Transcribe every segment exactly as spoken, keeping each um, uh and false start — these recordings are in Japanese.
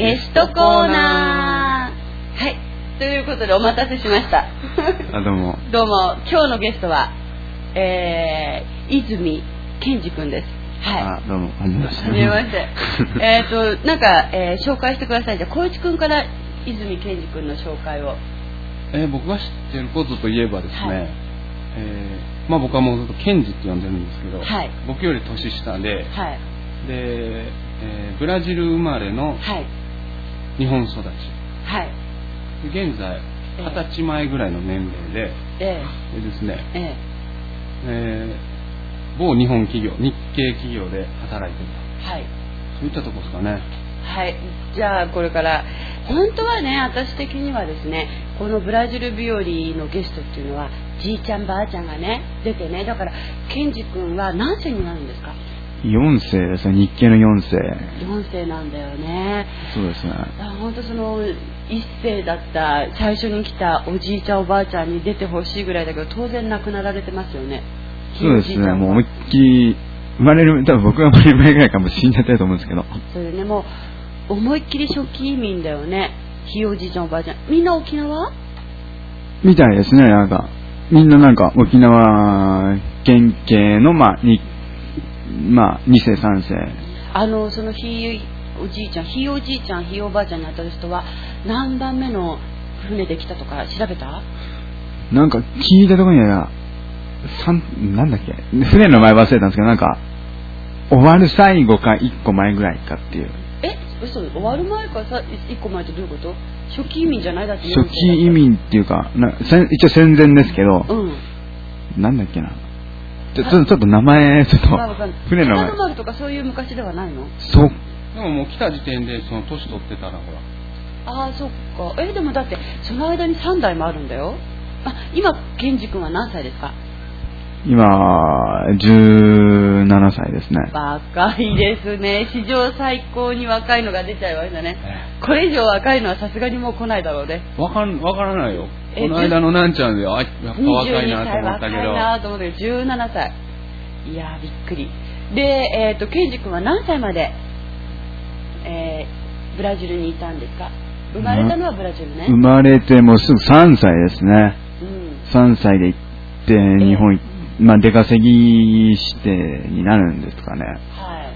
ゲストコーナー。はい、ということでお待たせしました。 あ、どうも。 どうも。今日のゲストは、えー、泉健二くんです。はい。 あ、どうも。はじめまして。 はじめまして。えっとなんか、えー、紹介してください。じゃあ光一くんから泉健二くんの紹介を。 えー、僕が知ってることといえばですね、 はい、 えー、まあ僕はもうずっと健二って呼んでるんですけど、 はい、 僕より年下で、 はい、 で、えー、ブラジル生まれの日本育ち、 はい、 で現在二十歳前ぐらいの年齢で、 えー、でですね、 えーえー、某日本企業、日系企業で働いてると、 はい、 そういったところですかね。 はい、じゃあこれから本当はね、私的にはですね、このブラジル日和のゲストっていうのはじいちゃんばあちゃんがね出てね、だから健二君は何世になるんですか？ よん世ですね、日系のよん世。 よん世なんだよね。 そうですね。 本当そのいっ世だった最初に来たおじいちゃんおばあちゃんに出てほしいぐらいだけど、当然亡くなられてますよね。 そうですね、もう思いっきり生まれる、多分僕が生まれる前ぐらいからもう死んじゃってると思うんですけど。 それね、もう思いっきり初期移民だよね。ひいおじいちゃんおばあちゃん、みんな沖縄みたいですね。なんかみんななんか沖縄県系のまあにまあに世さん世、 あのそのひいおじいちゃんひいおじいちゃんひいおばあちゃんに当たる人は何番目の船で来たとか調べた？ なんか聞いたところには三なんだっけ、船の前忘れたんですけど、なんか終わる最後か一個前ぐらいかっていう。 え、嘘、終わる前かさ一個前ってどういうこと？初期移民じゃない？だって初期移民っていうかな、一応戦前ですけど、 うん、 なんだっけな、ちょっとちょっと名前ちょっと、まあ、船の前丸とかそういう昔ではないの？ そう。でももう来た時点でその年取ってたらほら。 ああ、そっか。えでもだってその間にさん代もあるんだよ。あ、今健二君は何歳ですか？ 今じゅうななさいですね。 若いですね。史上最高に若いのが出ちゃいましたね。これ以上若いのはさすがにもう来ないだろうね。 わかんわからないよ。この間のなんちゃんで、あ、やっぱ若いなと思ったけど。 若いなと思ったけど、じゅうななさい。いやーびっくり。で、えっと健二君は何歳まで、えー、ブラジルにいたんですか？生まれたのはブラジルね。 生まれてもうすぐさんさいですね。 うん、 さんさいで行って日本行って。まあ出稼ぎしてになるんですかね。 はい。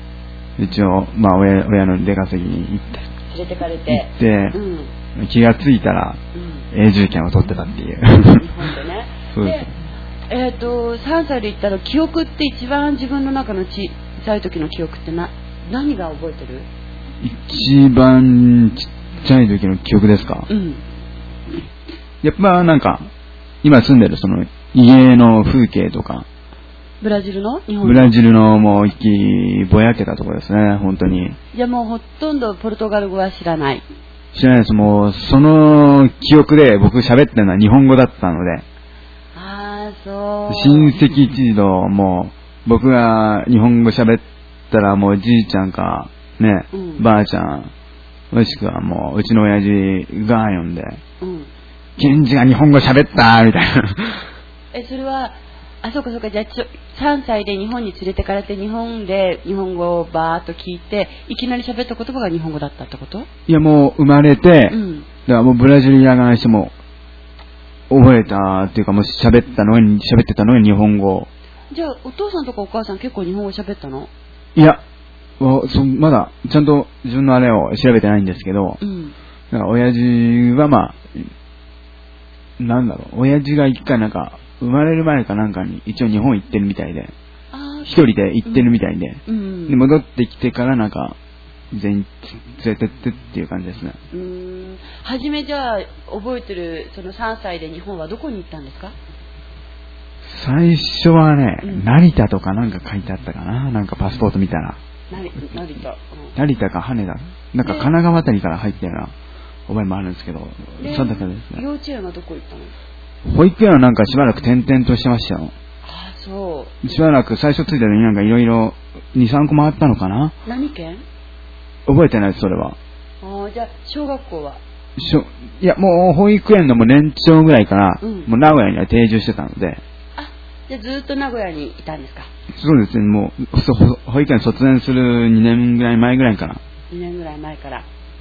一応まあ 親, 親の出稼ぎに行って連れてかれて行って、うん、気がついたら、うん、永住権を取ってたっていう。日本でね。 そうです。 で、えっ、ー、とさんさいで行ったら記憶って一番自分の中の小さい時の記憶ってな何が覚えてる？ 一番ちっちゃい時の記憶ですか？うん。やっぱなんか今住んでるその家の風景とか、 ブラジルの日本のブラジルのもう一気ぼやけたところですね、本当に。 じゃあもうほとんどポルトガル語は知らない？ 知らないです。もうその記憶で僕喋ってるのは日本語だったので。 ああ、そう。 親戚一同もう僕が日本語喋ったらもうじいちゃんかね、うん、ばあちゃん、もしくはもううちの親父が呼んで、うん、ケンジが日本語喋ったみたいな。 え、それは、あ、そうかそうか、じゃあちょさんさいで日本に連れてかれて日本で日本語をバーっと聞いていきなり喋った言葉が日本語だったってこと？ いやもう生まれて、うん、だからもうブラジルにながらしても覚えたっていうかもう喋ったのに喋ってたのに日本語。 じゃあお父さんとかお母さん結構日本語喋ったの？ いや、そまだちゃんと自分のあれを調べてないんですけど、うん、だから親父はまあなんだろう、親父が一回なんか生まれる前かなんかに一応日本行ってるみたいで、一人で行ってるみたいで、うん、で戻ってきてからなんか全員連れてってっていう感じですね。 うーん、初めじゃあ覚えてるそのさんさいで日本はどこに行ったんですか？ 最初はね、うん、成田とかなんか書いてあったかな、なんかパスポート見たら。 成田、うん、 成田か羽田、なんか神奈川あたりから入ってるような覚えもあるんですけど、そうだったですね。 幼稚園はどこ行ったの？ 保育園はなんかしばらく転々としてましたよ。 ああ、そう。 しばらく最初ついたのになんかいろいろに、さんこ回ったのかな。 何県？ 覚えてないです、それは。 ああ、じゃあ小学校は？ しょいや、もう保育園のもう年長ぐらいから、うん、もう名古屋には定住してたので。 あ、じゃあずっと名古屋にいたんですか？ そうですね、もう保育園卒園するにねんぐらい前ぐらいから。 にねんぐらい前から。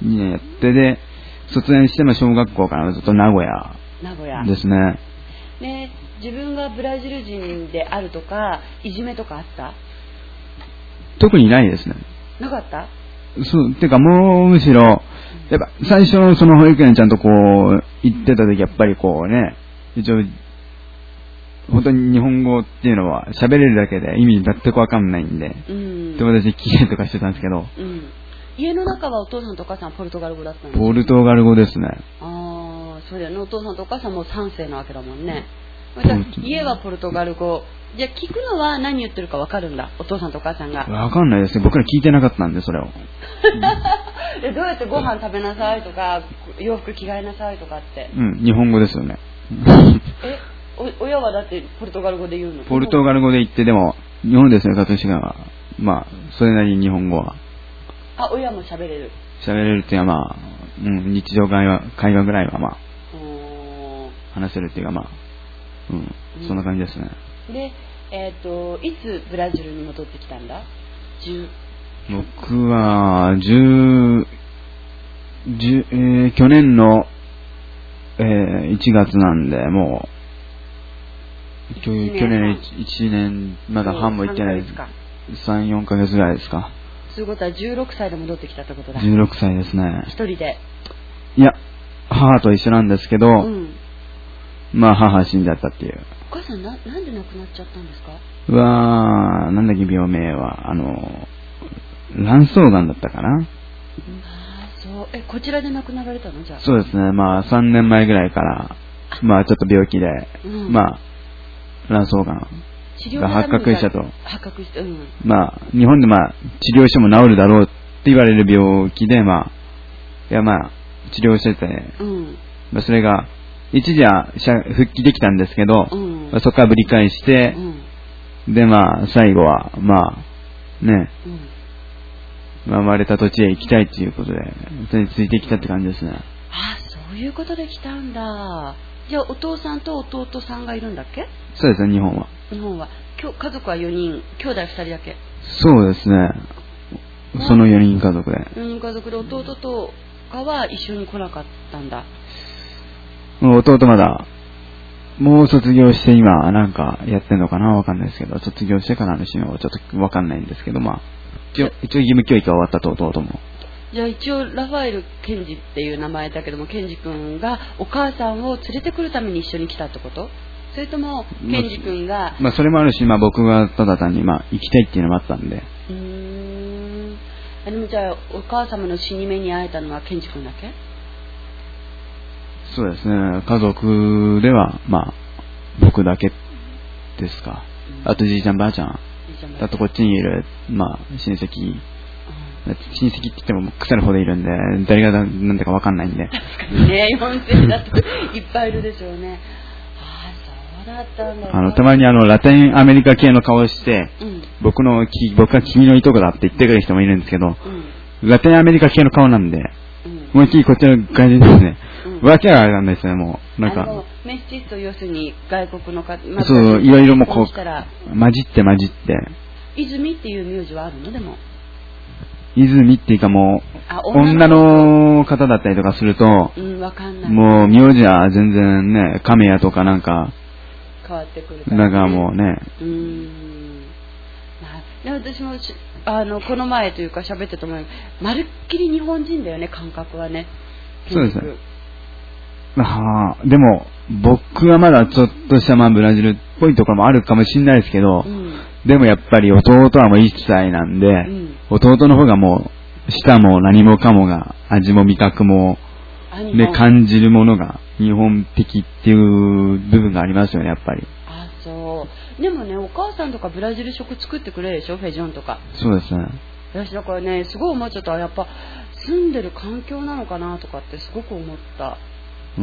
にねんやって、で、卒園しても小学校からずっと名古屋ですね。 で、自分がブラジル人であるとか、いじめとかあった？ 特にないですね。 なかった？ そう、てかもうむしろ、やっぱ最初のその保育園ちゃんとこう、行ってた時やっぱりこうね、一応、本当に日本語っていうのは喋れるだけで意味全くわかんないんで、うん、友達に聞いたりとかしてたんですけど、うん、 家の中はお父さんとお母さんはポルトガル語だったんですか？ ポルトガル語ですね。 ああ、そうだよね。お父さんとお母さんもさん世なわけだもんね。じゃあ家はポルトガル語。じゃあ聞くのは何言ってるかわかるんだ、お父さんとお母さんが。 わかんないですね。僕ら聞いてなかったんで、それを。 でどうやってご飯食べなさいとか、洋服着替えなさいとかって。 うん、日本語ですよね。 え、お親はだってポルトガル語で言うの？ ポルトガル語で言って、でも、日本ですね、カトシが。まあ、それなりに日本語は。 あ、親も喋れる？ 喋れるっていうか、まあ、うん、日常会話、会話ぐらいはまあ、話せるっていうか、まあ、うん、そんな感じですね。 で、えっと、いつブラジルに戻ってきたんだ？ 僕は、10、10えー、去年の、えー、いちがつなんで、もう、去年いちねん、まだ半もいってないです。さん、よんかげつぐらいですか。 そういうことはじゅうろくさいで戻ってきたってことだ。 じゅうろくさいですね。 一人で？ いや、母と一緒なんですけど、うん、まあ母死んじゃったっていう。 お母さんな、なんで亡くなっちゃったんですか？ うわー、なんだっけ病名は、あの、卵巣がんだったかな。うん、あそう。え、こちらで亡くなられたの？じゃあ。 そうですね。まあさんねんまえぐらいから、まあちょっと病気で、うん、まあ卵巣がんが発覚したと。 発覚した。うん。 まあ日本でまあ治療しても治るだろうって言われる病気で、まあいやまあ治療してて、うん、まあそれが一時は復帰できたんですけど、うんまあ、そこからぶり返して、うん、でまあ最後はまあね、うんまあ、生まれた土地へ行きたいということで、それについてきたって感じですね。 あ、そういうことで来たんだ。じゃあお父さんと弟さんがいるんだっけ？ そうですね、日本は。 日本は。家族はよにん、兄弟ふたりだけ？ そうですね。そのよにん家族で。 よにん家族で弟とかは一緒に来なかったんだ。 弟まだ、もう卒業して今なんかやってんのかなわかんないですけど、卒業してからのシーンはちょっとわかんないんですけど、まあ、一応、一応義務教育が終わったと弟も。 じゃあ一応ラファエル・ケンジっていう名前だけども、ケンジ君がお母さんを連れてくるために一緒に来たってこと？それともケンジ君が、 まあそれもあるし、まあ僕がただ単にまあ行きたいっていうのもあったんで。 うーん。でもじゃあお母様の死に目に会えたのはケンジ君だけ？ そうですね。家族ではまあ僕だけですか。うん、あとじいちゃんばあちゃん。あとこっちにいるまあ親戚。親戚って言っても腐るほどいるんで、誰が何だか分かんないんで。 確かにね、日本人だといっぱいいるでしょうね。ああ、そうだったんだ。 あの、たまにあの、ラテンアメリカ系の顔して、うん、僕の、僕は君のいとこだって言ってくる人もいるんですけど、うん、ラテンアメリカ系の顔なんで、うん、思いっきりこっちの外人ですね。うん、わけがあれなんですね、もう。なんか。 メスチスと要するに外国の方、 ま、そう、いろいろもこう、混じって混じって。 泉っていう名字はあるのでも。 泉っていうかもう、女の方だったりとかすると、 うん、わかんない。 もう名字は全然ね、亀屋とかなんか、 変わってくるから、 ね。なんかもうね。 うーん。まあ、で私もあのこの前というか喋ってたと思う。まるっきり日本人だよね、感覚はね。 そうですね。はあ、でも僕はまだちょっとしたまあブラジルっぽいところもあるかもしれないですけど。うん、でもやっぱり弟はもういっさいなんで、うん、弟の方がもう舌も何もかもが味も味覚もで感じるものが日本的っていう部分がありますよね、やっぱり。 あ、そう。でもね、お母さんとかブラジル食作ってくれるでしょ、フェジョンとか。 そうですね。 私だからね、すごい思っちゃった。やっぱ住んでる環境なのかなとかってすごく思った。 うん、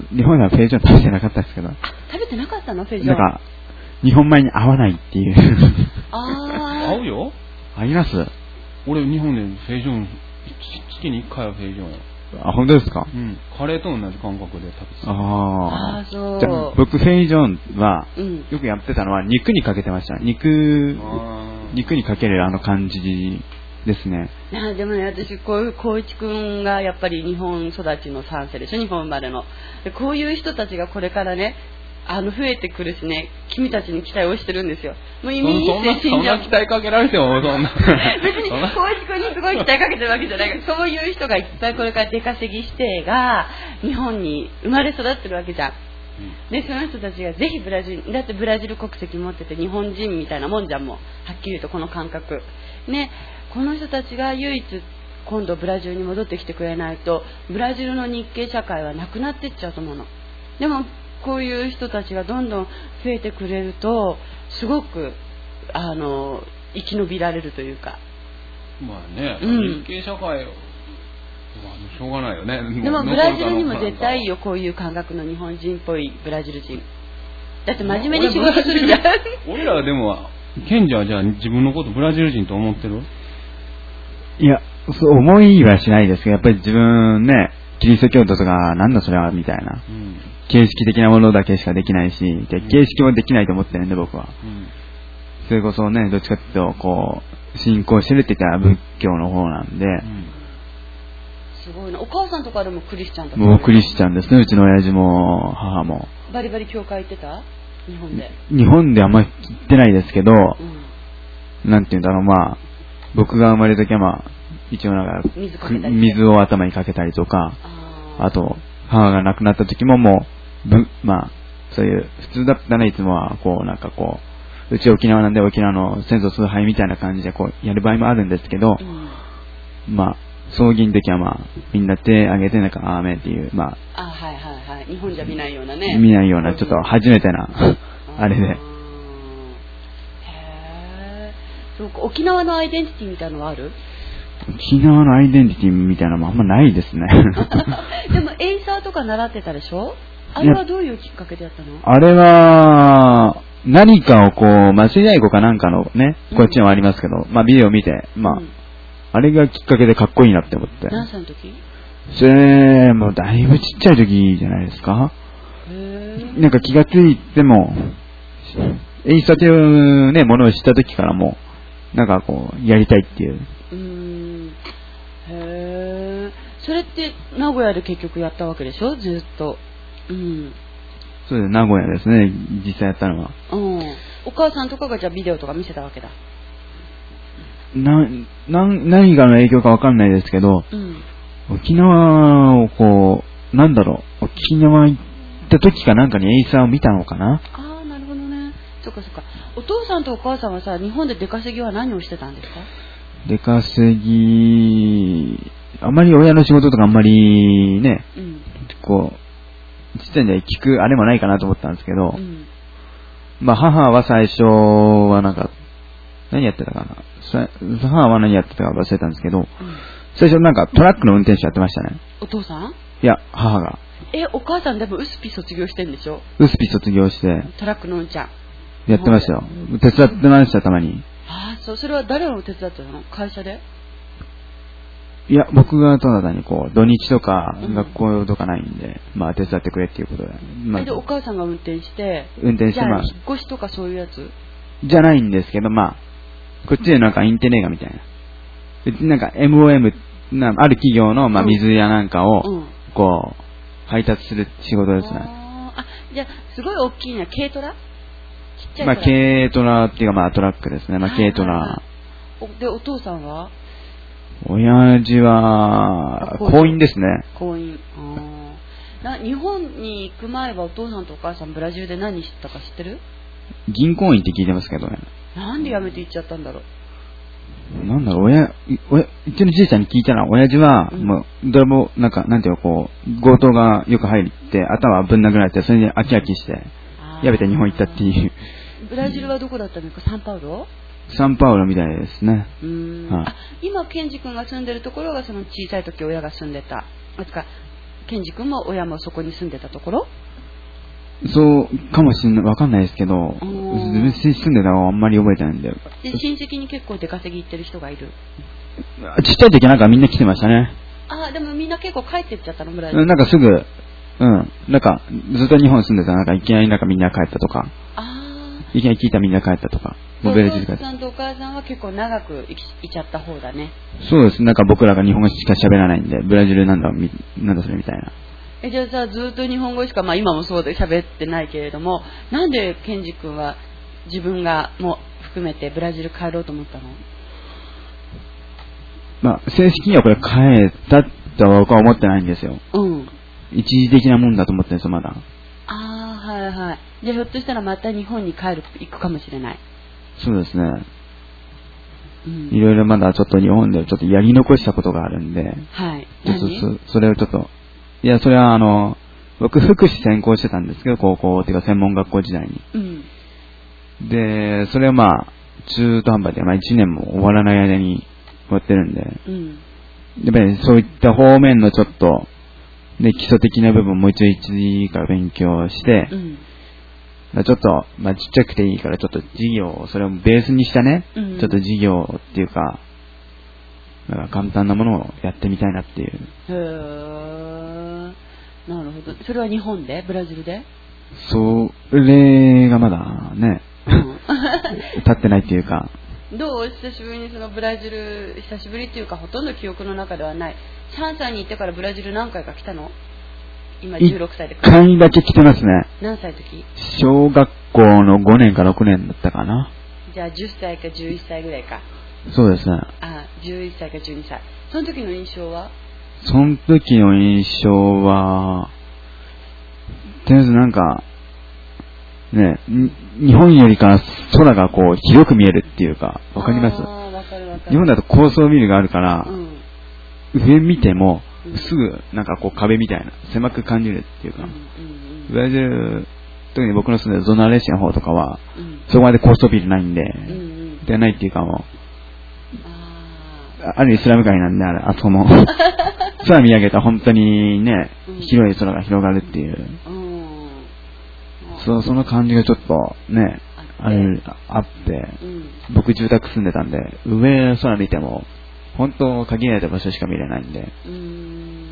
日本ではフェジョン食べてなかったですけど。あ、 食べてなかったの、フェジョン。 なんか日本米に合わないっていうあ合うよ。 合います。 俺日本でフェイジョン月にいっかいはフェイジョンや。 あ、本当ですか？ うん。カレーと同じ感覚で食べてた。ああ、そう。 じゃあ僕フェイジョンは、うん、よくやってたのは肉にかけてました。肉肉にかけるあの感じですね。 なでもね、私こういう光一くんがやっぱり日本育ちのさん世でしょ、日本生まれの。でこういう人たちがこれからね、あの増えてくるしね、君たちに期待をしてるんですよ。もう意味にしてそんな期待かけられてもそんな別に光一くんにすごい期待かけてるわけじゃないから、そういう人がいっぱいこれから出稼ぎしてが日本に生まれ育ってるわけじゃん。でその人たちがぜひブラジルだってブラジル国籍持ってて日本人みたいなもんじゃん、もうはっきり言うとこの感覚ね。この人たちが唯一今度ブラジルに戻ってきてくれないとブラジルの日系社会はなくなっていっちゃうと思うの。でもこういう人たちがどんどん増えてくれるとすごくあの生き延びられるというか、 まあね、うん、日系社会はしょうがないよね。 でもブラジルにも絶対いいよ、こういう感覚の日本人っぽいブラジル人だって真面目に仕事するじゃん。 俺らはでもケンジはじゃあ自分のことブラジル人と思ってる？ いや、そう思いはしないですけど、やっぱり自分ね、キリスト教徒とかなんだそれはみたいな、うん、形式的なものだけしかできないし、で形式もできないと思ってるんで僕は、うん、それこそね、どっちかっていうとこう信仰してるって言ったら仏教の方なんで、うん、 すごいな。お母さんとかでもクリスチャンだった、 ね、もうクリスチャンですね。うちの親父も母もバリバリ教会行ってた？日本で日本であんまり行ってないですけど、うん、なんていうんだろう、まあ僕が生まれた時はまあ一応なんか 水, 水を頭にかけたりとか、 あ, あと母が亡くなった時ももうぶまあそういう普通だったらいつもはこうなんかこううち沖縄なんで沖縄の先祖崇拝みたいな感じでこうやる場合もあるんですけど、うん、まあ葬儀の時はまあみんな手挙げてなんかアーメンっていうまあ、 あはいはいはい、日本じゃ見ないようなね、 見ないようなちょっと初めてなあれで。へえ、そうか。沖縄のアイデンティティみたいなのはある？ 沖縄のアイデンティティみたいなのもあんまないですね。 でもエイサーとか習ってたでしょ？あれはどういうきっかけでやったの？ あれは何かをこう間違い子かなんかのね、こっちにもありますけど、うん、まあビデオ見てまあ、うん、あれがきっかけでかっこいいなって思って。 何歳の時？ それもうだいぶちっちゃい時じゃないですか。へなんか気がついてもエイサーというねものを知った時からもうなんかこうやりたいっていう。 うーん、へえ。それって名古屋で結局やったわけでしょ、ずっと。うん。 そうです、名古屋ですね、実際やったのは。 うん。お母さんとかがじゃあビデオとか見せたわけだ。 な、な、何がの影響かわかんないですけど、うん、沖縄をこう、なんだろう、沖縄行った時かなんかにエイサーを見たのかな。 ああ、なるほどね。そっかそっか。お父さんとお母さんはさ、日本で出稼ぎは何をしてたんですか？ 出稼ぎ、あんまり親の仕事とかあんまりね、うん、こう、ちっちゃいんで聞くあれもないかなと思ったんですけど、うん、まあ母は最初はなんか、何やってたかな。母は何やってたか忘れたんですけど、うん、最初なんかトラックの運転手やってましたね。 お父さん？ いや、母が。 え、お母さんでもウスピ卒業してんでしょ？ ウスピ卒業して。 トラックの運転。 やってましたよ。手伝ってました、たまに。 ああ、そう、それは誰の手伝ってたの？会社で？ いや、僕がただ単にこう、土日とか学校とかないんで、うん、まあ手伝ってくれっていうことで。まあ、 で、お母さんが運転して、 運転して、まあ。 引っ越しとかそういうやつ？ じゃないんですけど、まあ、こっちでなんかインテネーガみたいな。別になんか エムオーエム、なある企業のまあ水やなんかを、こう、配達する仕事ですね。 ああ、じゃあ、すごい大きいな、軽トラ？ちっちゃいまあ、軽トラっていうかまあトラックですね。まあ、軽トラ。 で、お父さんは？ 親父は、工員ですね。 工員。な日本に行く前はお父さんとお母さんブラジルで何してたか知ってる？ 銀行員って聞いてますけどね。 なんで辞めて行っちゃったんだろう。なんだろう、親、親、うちのじいちゃんに聞いたら、親父は、うん、もう、泥棒、なんか、なんていうの、こう、強盗がよく入って、頭ぶん殴られて、それで飽き飽きして、やめて日本行ったっていう。 ブラジルはどこだったのか、サンパウロ？ サンパウロみたいですね。 うーん、はい、あ、今、ケンジ君が住んでるところが、その小さい時親が住んでた。あつか、ケンジ君も親もそこに住んでたところ？ そうかもしれない、わかんないですけど、自分住んでたのはあんまり覚えてないんだよ。 で、親戚に結構出稼ぎ行ってる人がいる？ ちっちゃい時なんかみんな来てましたね。 あ、でもみんな結構帰ってっちゃったのぐらい。なんかすぐ、うん、なんかずっと日本住んでたらなんかいきなりなんかみんな帰ったとか、あいきなり聞いたらみんな帰ったとか。 もうブラジルから。 お父さんとお母さんは結構長くいちゃった方だね。 そうです。なんか僕らが日本語しか喋らないんで、ブラジルなんだ、なんだそれみたいな。 え、じゃあさ、ずっと日本語しか、まあ今もそうで喋ってないけれども、なんでケンジ君は自分がもう含めてブラジル帰ろうと思ったの？ まあ、正式にはこれ帰ったとは僕は思ってないんですよ。 うん。 一時的なもんだと思ってるんですよ、まだ。 ああ、はいはい。じゃあひょっとしたらまた日本に帰る、行くかもしれない。 そうですね。 うん、 いろいろまだちょっと日本でちょっとやり残したことがあるんで。 はい。 ちょっと そ, それをちょっと、いや、それはあの、僕福祉専攻してたんですけど、高校っていうか専門学校時代に。 うん、 で、それはまあ、中途半端で、まあ一年も終わらない間に終わってるんで、 うん、 やっぱりそういった方面のちょっと、で、基礎的な部分もう一度一時から勉強して、うん、ちょっと、まあちっちゃくていいからちょっと事業、それをベースにしたね、うん、ちょっと事業っていうか、なんか簡単なものをやってみたいなっていう。 へー。なるほど。それは日本で？ブラジルで？ それがまだね、うん、立ってないっていうか。 どう？久しぶりにそのブラジル、久しぶりっていうかほとんど記憶の中ではない。さんさいに行ってからブラジル何回か来たの？今じゅうろくさいで来た。いっかいだけ来てますね。 何歳の時？ 小学校のごねんかろくねんだったかな。 じゃあじゅっさいかじゅういっさいぐらいか。 そうですね。 あ、じゅういっさいかじゅうにさい。その時の印象は？ その時の印象は、とりあえずなんか、ね、日本よりか空がこう広く見えるっていうか、わかります？ わかるわかる。 日本だと高層ビルがあるから、 うん、 上見てもすぐなんかこう壁みたいな狭く感じるっていうか、 うんうんうん、 ブラジル、特に僕の住んでるゾナレシアの方とかは、 うん、 そこまで高層ビルないんで、うんうん、 ではないっていうかもう、あるイスラム街なんで、あれ、あそこも。空見上げたら本当にね、うん、広い空が広がるっていう。うん、そ, その感じがちょっとね、あれ、あって、うん、僕住宅住んでたんで、上空見ても、本当限られた場所しか見れないんで。 うん、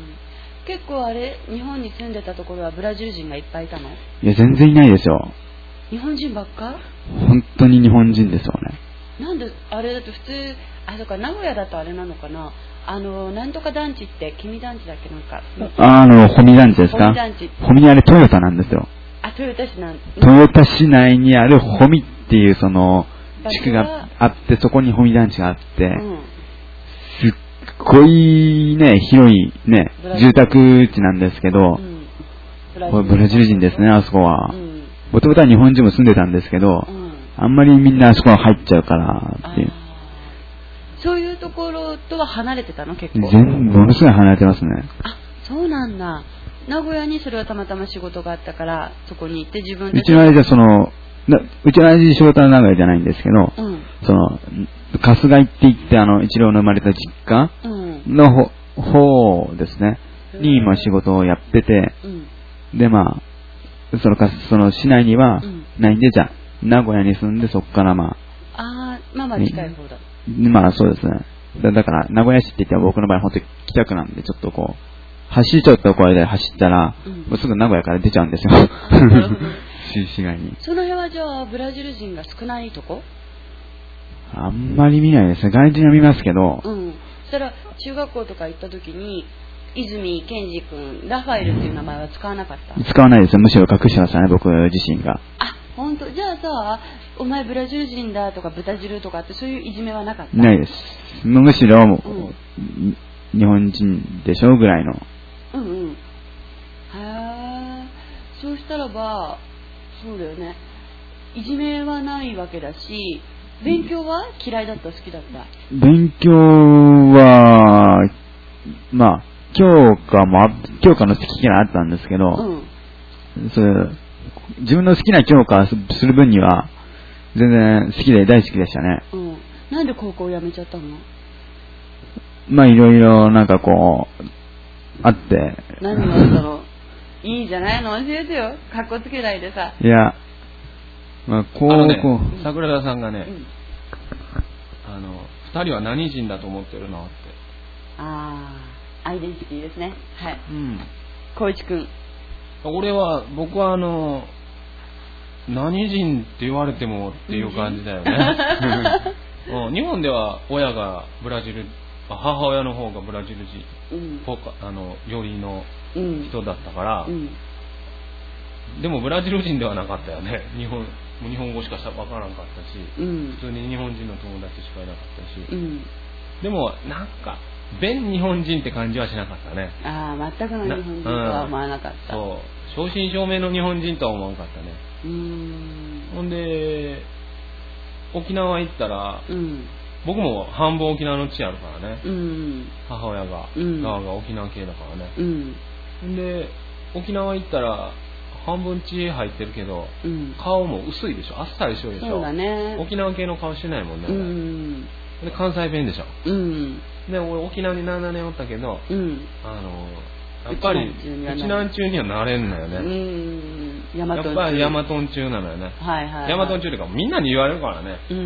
結構あれ、日本に住んでたところはブラジル人がいっぱいいたの？ いや、全然いないですよ。 日本人ばっか？ 本当に日本人ですよね。 なんで、あれだと普通、あ、そうか、名古屋だとあれなのかな、あの、なんとか団地って、君団地だっけ、なんか。 あの、保見団地ですか？ 保見団地。 保見あれトヨタなんですよ。 あ、トヨタ市なん、 トヨタ市内にある保見っていうその、地区があって、そこに保見団地があって、うん、すっごいね、広いね、住宅地なんですけど、うん、ブラジル、ブラジル人ですね、あそこは。もともとは日本人も住んでたんですけど、うん、あんまりみんなあそこは入っちゃうからっていう。 そういうところとは離れてたの？結構全部ものすごい離れてますね。 あ、そうなんだ。名古屋にそれはたまたま仕事があったからそこに行って自分で。 うちの親父はそのうちの親父仕事は名古屋じゃないんですけど、うん、その春日井って言ってあの一郎の生まれた実家のほ、うん、方ですねに今仕事をやってて、うん、でまあそのかその市内にはないんで、うん、じゃあ名古屋に住んでそこからまああまあまあ近い方だ。 まあそうですね。だ, だから名古屋市って言っても僕の場合本当に北区なんでちょっとこう走っちゃった声で走ったら、うん、もうすぐ名古屋から出ちゃうんですよ。市街に。 その辺はじゃあブラジル人が少ないとこ？ あんまり見ないですね。外人は見ますけど。 うん。そしたら中学校とか行った時に泉健二君ラファエルっていう名前は使わなかった？ 使わないですよ。むしろ隠してましたね僕自身が。 あ、本当。じゃあさ、お前ブラジル人だとか豚汁とかってそういういじめはなかった？ ないです。むしろ、うん、日本人でしょぐらいの。 うんうん。へえ。そうしたらばそうだよね。いじめはないわけだし、勉強は嫌いだった？好きだった？ 勉強はまあ教科も教科の好き嫌いあったんですけど、うん、それ自分の好きな教科する分には全然好きで大好きでしたね。 うん。なんで高校辞めちゃったの？ まあいろいろなんかこうあって。 何があったの？いいじゃないの、教えてよ。かっこつけないでさ。 いや、まあこう、 あのね、 こう桜田さんがね、うん、あの二人は何人だと思ってるのって。 ああ、アイデンティティですね。はい。うん。光一君。 俺は僕はあの何人って言われてもっていう感じだよね。うん、日本では親がブラジル、母親の方がブラジル人、うん、あのよりの人だったから、うん、でもブラジル人ではなかったよね。日本日本語しかわからなかったし、うん、普通に日本人の友達しかいなかったし、うん、でもなんか弁日本人って感じはしなかったね。 ああ、全くの日本人とは思わなかった。 そう、正真正銘の日本人とは思わなかったね。うーん、ほんで沖縄行ったら、うん、僕も半分沖縄の血あるからね、うん、母親が、うん、側が沖縄系だからね、うん、ほんで沖縄行ったら半分血入ってるけど、うん、顔も薄いでしょ、あっさりしょでしょ。 そうだね、 沖縄系の顔してないもんね、うん、で関西弁でしょ、うん、で俺沖縄にななねんおったけど、うん、あのやっぱりうちなんちゅうにはなれんのよね。うん、やっぱりヤマトン中なのよね。はいはい、はい、ヤマトン中というかみんなに言われるからね、うん、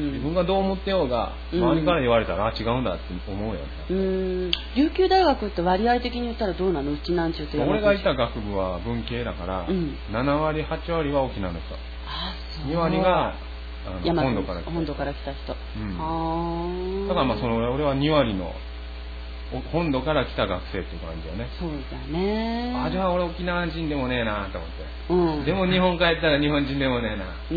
自分がどう思ってようが周りから言われたら、うん、あ違うんだって思うよね。 うん、琉球大学って割合的に言ったらどうなの？うちなんちゅうとヤマトン中。 俺がいた学部は文系だから、うん、ななわりはちわりは沖縄の人、あそうにわりがあの本土から来た人。 本土から来た人、うん、 あだからまあその俺はにわりの本土から来た学生っていう感じだね。 そうだね。 あ、じゃあ俺沖縄人でもねえなと思って、うん、でも日本帰ったら日本人でもねえな、うん、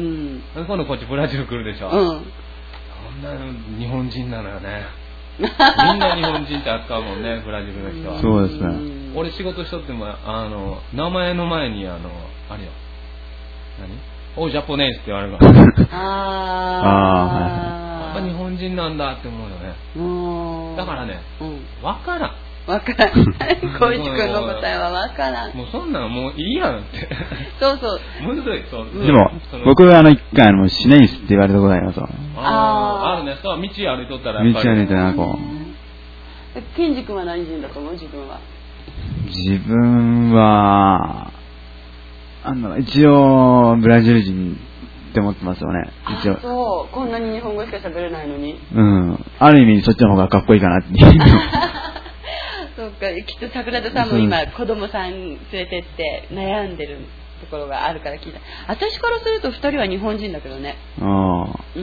今度こっちブラジル来るでしょ、うん、そんな日本人なのよね。みんな日本人って扱うもんね、ブラジルの人は。 そうですね。 俺仕事しとってもあの名前の前にあのあれよ、何おジャポネースって言われるから。ああ、やっぱ日本人なんだって思うよね。うん、だからね、うん、分からん。 分からん。小石君の答えは分からん。 もうそんなのもういいやんって。 そうそう。 むずい。そう。 でも僕はあの一回あのシネイスって言われたことあります。ああ、あるね。そう道歩いとったらやっぱり。 道歩いてなこう。ケンジ君は何人だと思う？自分は。 自分はあの一応ブラジル人って思ってますよね。一応。 あ、そう。こんなに日本語しか喋れないのに。 うん。ある意味そっちの方がかっこいいかなって。 そうか。きっと桜田さんも今子供さん連れてって悩んでるところがあるから聞いた。私からすると二人は日本人だけどね。ああ。 うん。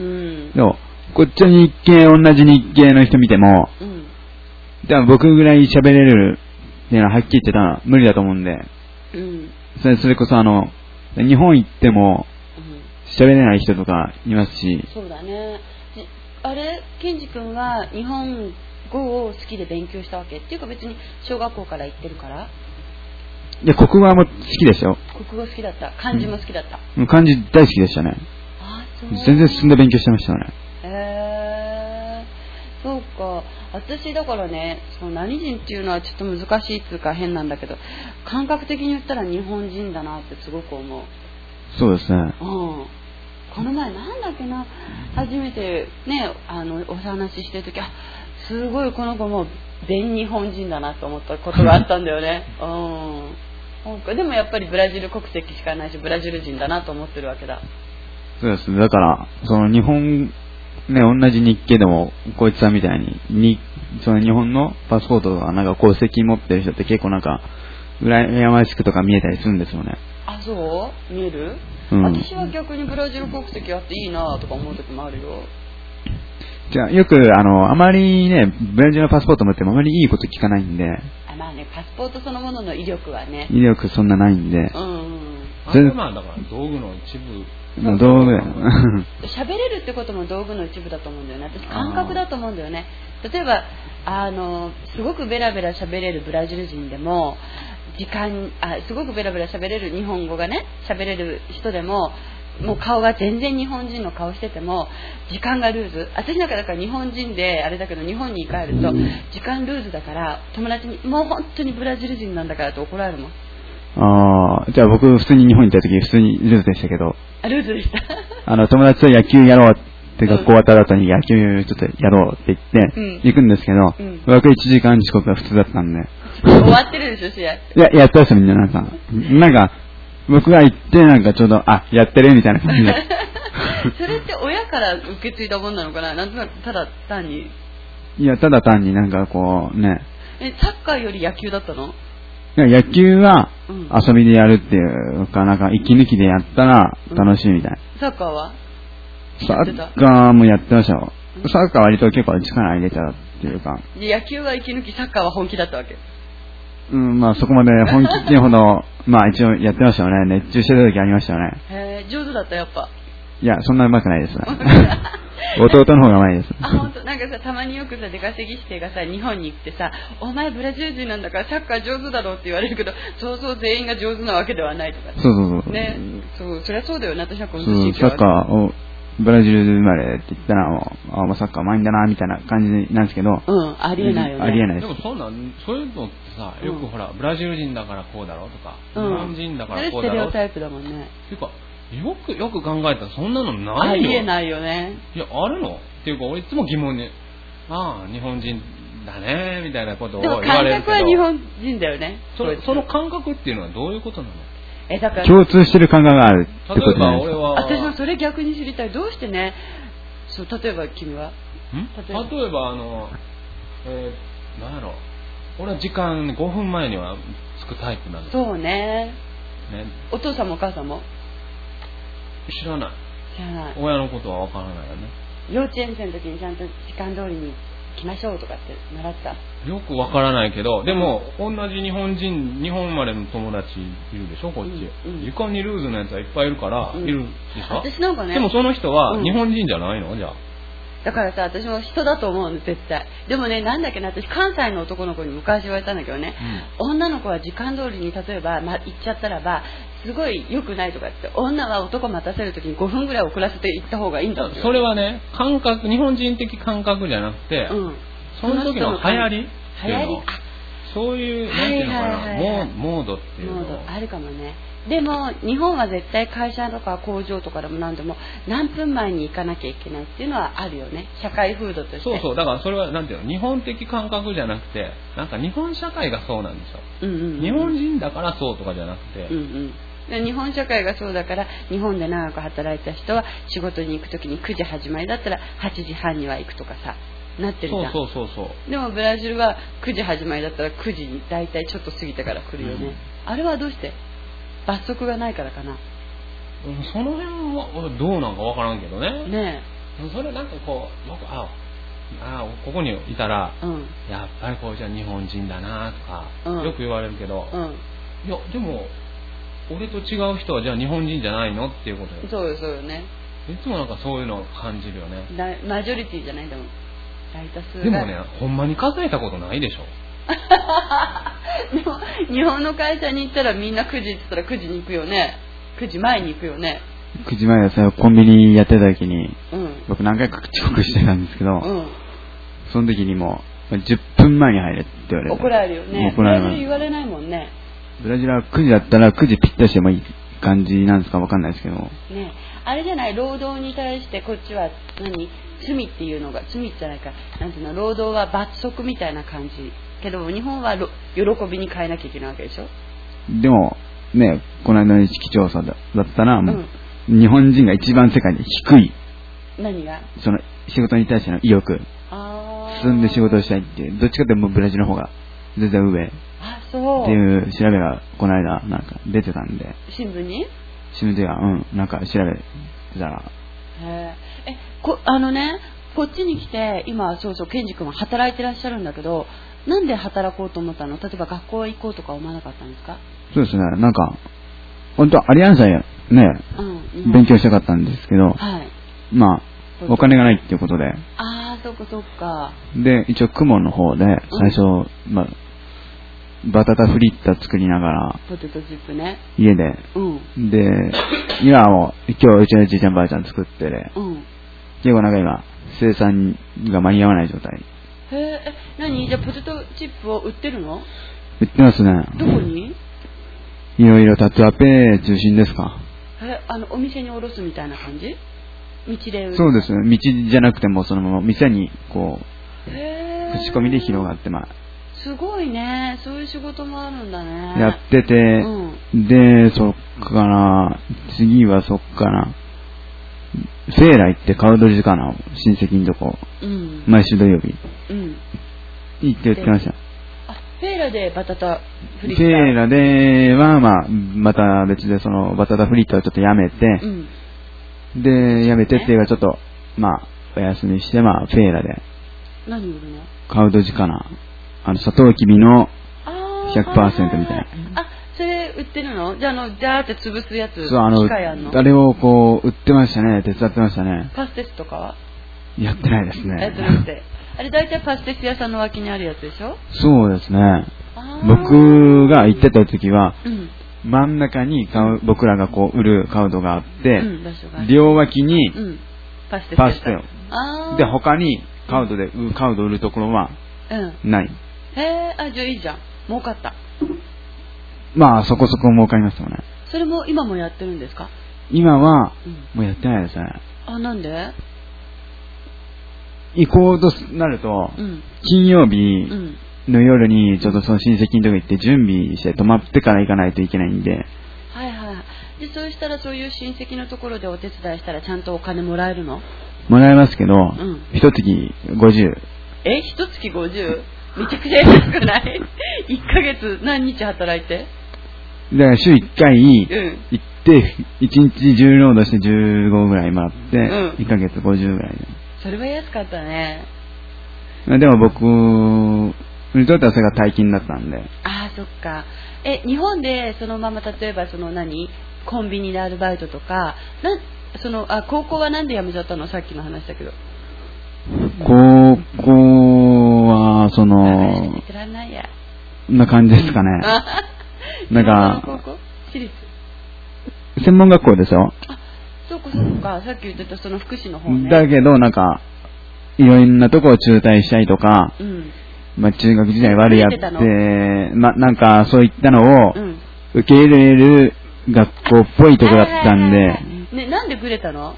でもこっちの日系同じ日系の人見ても、うん、でも僕ぐらい喋れるっていうのははっきり言ってたら無理だと思うんで。うん。それそれこそあの日本行っても。喋れない人とかいますし。 そうだね。あれ、ケンジ君は日本語を好きで勉強したわけっていうか別に小学校から行ってるから。 いや、国語も好きでしたよ。 国語好きだった。漢字も好きだった。 うん、漢字大好きでしたね。あ、そう。全然進んで勉強してましたね。 へー、そうか。私だからね、その何人っていうのはちょっと難しいっていうか変なんだけど、感覚的に言ったら日本人だなってすごく思う。 そうですね。 うん。この前なんだっけな、初めてね、あのお話ししてる時、あ、すごいこの子も全日本人だなと思ったことがあったんだよね。うん。でもやっぱりブラジル国籍しかないしブラジル人だなと思ってるわけだ。 そうですね。だからその日本ね、同じ日系でもこいつさんみたいににその日本のパスポートとかなんか国籍持ってる人って結構なんか羨ましくとか見えたりするんですよね。 あ、そう見える、うん、私は逆にブラジル国籍あっていいなとか思う時もあるよ。 じゃあよくあのあまりねブラジルのパスポート持ってもあまりいいこと聞かないんで。 あ、まあね、パスポートそのものの威力はね、 威力そんなないんで。うん、うん、 あくまでだから道具の一部。 道具や喋れるってことも道具の一部だと思うんだよね。私感覚だと思うんだよね。例えばあのすごくベラベラ喋れるブラジル人でも時間あすごくベラベラ喋れる日本語がね喋れる人でももう顔が全然日本人の顔してても時間がルーズ。私なんかだから日本人であれだけど日本に帰ると時間ルーズだから友達にもう本当にブラジル人なんだからと怒られるもん。 ああ、じゃあ僕普通に日本に行った時普通にルーズでしたけど。 あ、ルーズでした。あの友達と野球やろうって学校終わった後に野球ちょっとやろうって言って、うん、行くんですけど、うん、僕いちじかん遅刻が普通だったんで。 終わってるでしょ試合。いや、やってましたみんななんか。なんか、僕が行ってなんかちょうど、あ、やってるみたいな感じで。 それって親から受け継いだもんなのかな、なんとなくただ単に。 いや、ただ単になんかこうね。 え、サッカーより野球だったの？ 野球は遊びでやるっていうか、なんか息抜きでやったら楽しいみたいな。 うん、サッカーはサッカーもやってましたよ。うん、サッカーは割と結構力入れたっていうか。 野球は息抜き、サッカーは本気だったわけ。 うん、まあそこまで本気っていうほど、まあ一応やってましたよね。熱中してた時ありましたよね。 へえ、上手だったやっぱ。 いや、そんな上手くないです。弟の方が上手いです。 あ、本当。なんかさ、たまによくさ、出稼ぎしてがさ、日本に行ってさ、お前ブラジル人なんだからサッカー上手だろうって言われるけど、そうそう全員が上手なわけではないとか、ね。 そうそうそう。 ね、そう、そりゃそうだよね。私はこの地域は。そう、サッカーを、ブラジル生まれって言ったらもう、あ、もうサッカーうまいんだな、みたいな感じなんですけど。 うん、ありえないよね。 ありえないです。でもそんなん、そういうのってさ、よくほら、ブラジル人だからこうだろうとか、うん、日本人だからこうだろう。 ステレオタイプだもんね。 ていうか、よくよく考えたらそんなのないよ。 ありえないよね。 いや、あるのっていうか、俺いつも疑問に、ああ、日本人だね、みたいなことを言われるけど。 でも感覚は日本人だよね。 それ、その感覚っていうのはどういうことなの？ え、だから。 共通してる感覚があるってことじゃないですか。 例えば俺は。 私もそれ逆に知りたい。どうしてね、そう、例えば君は？ ん例えば、例えばあの、えー、なんやろ。俺は時間ごふんまえには着くタイプなんです。 そうね。 ね。 お父さんもお母さんも？ 知らない。 知らない。 親のことはわからないよね。 幼稚園生の時にちゃんと時間通りに来ましょうとかって習った？ よくわからないけど、でも同じ日本人、日本生まれの友達いるでしょ、こっち。うんうん、床にルーズのやつはいっぱいいるから、うん、いるでしょ。 私なんかね。 でもその人は日本人じゃないの、うん、じゃあ。 だからさ、私も人だと思うの、絶対。でもね、なんだっけな、私関西の男の子に昔言われたんだけどね、うん、女の子は時間通りに例えば、まあ、行っちゃったらばすごい良くないとかって、女は男待たせる時にごふんぐらい遅らせて行った方がいいんだって。 それはね、感覚、日本人的感覚じゃなくて、うん、その時の流行り流行り、 そういう、なんていうのかな、はいはいはいはい、モードっていうの。 モードあるかもね。でも日本は絶対会社とか工場とかでも何でも何分前に行かなきゃいけないっていうのはあるよね、社会風土として。 そうそう、だからそれはなんていうの、日本的感覚じゃなくて、なんか日本社会がそうなんですよ、うんうんうん、日本人だからそうとかじゃなくて、うんうん、日本社会がそうだから日本で長く働いた人は仕事に行く時にくじ始まりだったらはちじはんには行くとかさなってるじゃん。 そうそうそうそう。 でもブラジルはくじ始まりだったらくじに大体ちょっと過ぎてから来るよね、うん、あれはどうして？罰則がないからかな。 その辺はどうなんかわからんけどね。 ねえ。それなんかこうよくああここにいたら、うん、やっぱりこうじゃ日本人だなとか、うん、よく言われるけど、うん、いやでも俺と違う人はじゃあ日本人じゃないのっていうことよ。 そうよそうよね。 いつもなんかそういうのを感じるよね。 マジョリティじゃないんだもん。大多数が。 でもね、ほんまに数えたことないでしょ。 でも日本の会社に行ったらみんなくじって言ったらくじに行くよね。くじまえに行くよね。 くじまえはさ、コンビニやってた時に、うん、僕何回か遅刻してたんですけど、うん、その時にもじゅっぷんまえに入れって言われて。怒られるよね。怒られる。言われないもんね。 ブラジルはくじだったらくじぴったりしてもいい感じなんですかわかんないですけど。ね、 あれじゃない、労働に対してこっちは何罪っていうのが罪じゃないか、なんていうの、労働は罰則みたいな感じ。けど日本は喜びに変えなきゃいけないわけでしょ。 でもね、この間の意識調査 だ, だったらもう、うん、日本人が一番世界で低い。 何が？ その仕事に対しての意欲。あ進んで仕事をしたいっていう、どっちかっていうとブラジルの方が全然上。 あ、そう。 っていう調べがこの間なんか出てたんで。 新聞に？ 新聞ではうんなんか調べてたら。 へえ。え、こあのね、こっちに来て今そうそうケンジ君は働いてらっしゃるんだけど。なんで働こうと思ったの？例えば学校へ行こうとか思わなかったんですか？ そうですね。なんか本当アリアンサね、うん、勉強したかったんですけど、はい、まあお金がないっていうことで。ああ、そっかそっか。 で一応雲の方で最初、うん、まあバタタフリッタ作りながらポテトチップね家で、うん、で今はもう今日うちのじいちゃんばあちゃん作ってで、うん、結構なんか今生産が間に合わない状態。 へえ、何？じゃあポテトチップを売ってるの？ 売ってますね。 どこに？ いろいろタッチアペ中心ですか？ え、あのお店に卸すみたいな感じ？道で売る？ そうですね。道じゃなくてもそのまま店にこう口コミで広がってます。 すごいね。そういう仕事もあるんだね。 やってて、うん、でそっから次はそっからフェーラ行ってカウドリかな、親戚のとこ、うん、毎週土曜日、うん、行って売ってました。 あ、 フェーラでバタタフリッタフェーラでは、まあ、また別でそのバタタフリッタをちょっとやめて、うん、で、やめてっていうかちょっと、まあ、お休みして、まあ、フェーラで。 何売るの？ カウドジかな。あの、サトウキビの ひゃくパーセント みたいな。 あ、それ売ってるの？じゃあ、あの、ジャーって潰すやつ、 そう、あの、 機械あんの？ あれをこう、売ってましたね。手伝ってましたね。 パステスとかは？ やってないですね。 やってなくて。あれ大体パステス屋さんの脇にあるやつでしょ？ そうですね。僕が行ってた時は、うん、真ん中にカウ僕らがこう売るカウドがあって、うん、両脇に、うん、パステパステを。で、他にカウドで、うん、カウド売るところはない。 うん、へー、あ、じゃあいいじゃん。儲かった。 まあ、そこそこ儲かりましたよね。 それも今もやってるんですか？ 今は、もうやってないですね。 あ、なんで？ 行こうとなると、うん、金曜日の夜にちょっとその親戚のとこ行って準備して泊まってから行かないといけないんで。 はいはい。で、そうしたらそういう親戚のところでお手伝いしたらちゃんとお金もらえるの？ もらえますけど、うん、一月ごじゅう。 え、一月ごじゅう？めちゃくちゃ安くない？いっかげつ何日働いて？ だから週いっかい行って、いちにちじゅう労働してじゅうごぐらいもらって、うん、いっかげつごじゅうぐらいで。 それは安かったね。 でも僕にとってはそれが大金だったんで。 ああ、そっか。え、日本でそのまま例えばその何コンビニでアルバイトとか、なそのあ高校はなんで辞めちゃったの？さっきの話だけど。 高校はそのな感じですかね。なんか高校？私立？ 専門学校ですよ。 あ、そうかそうか。さっき言ってたその福祉の方ね。 だけどなんかいろんなとこを中退したりとか、うん、まあ中学時代悪やって、まあなんかそういったのを受け入れる学校っぽいとこだったんで。 ね、なんでグレたの？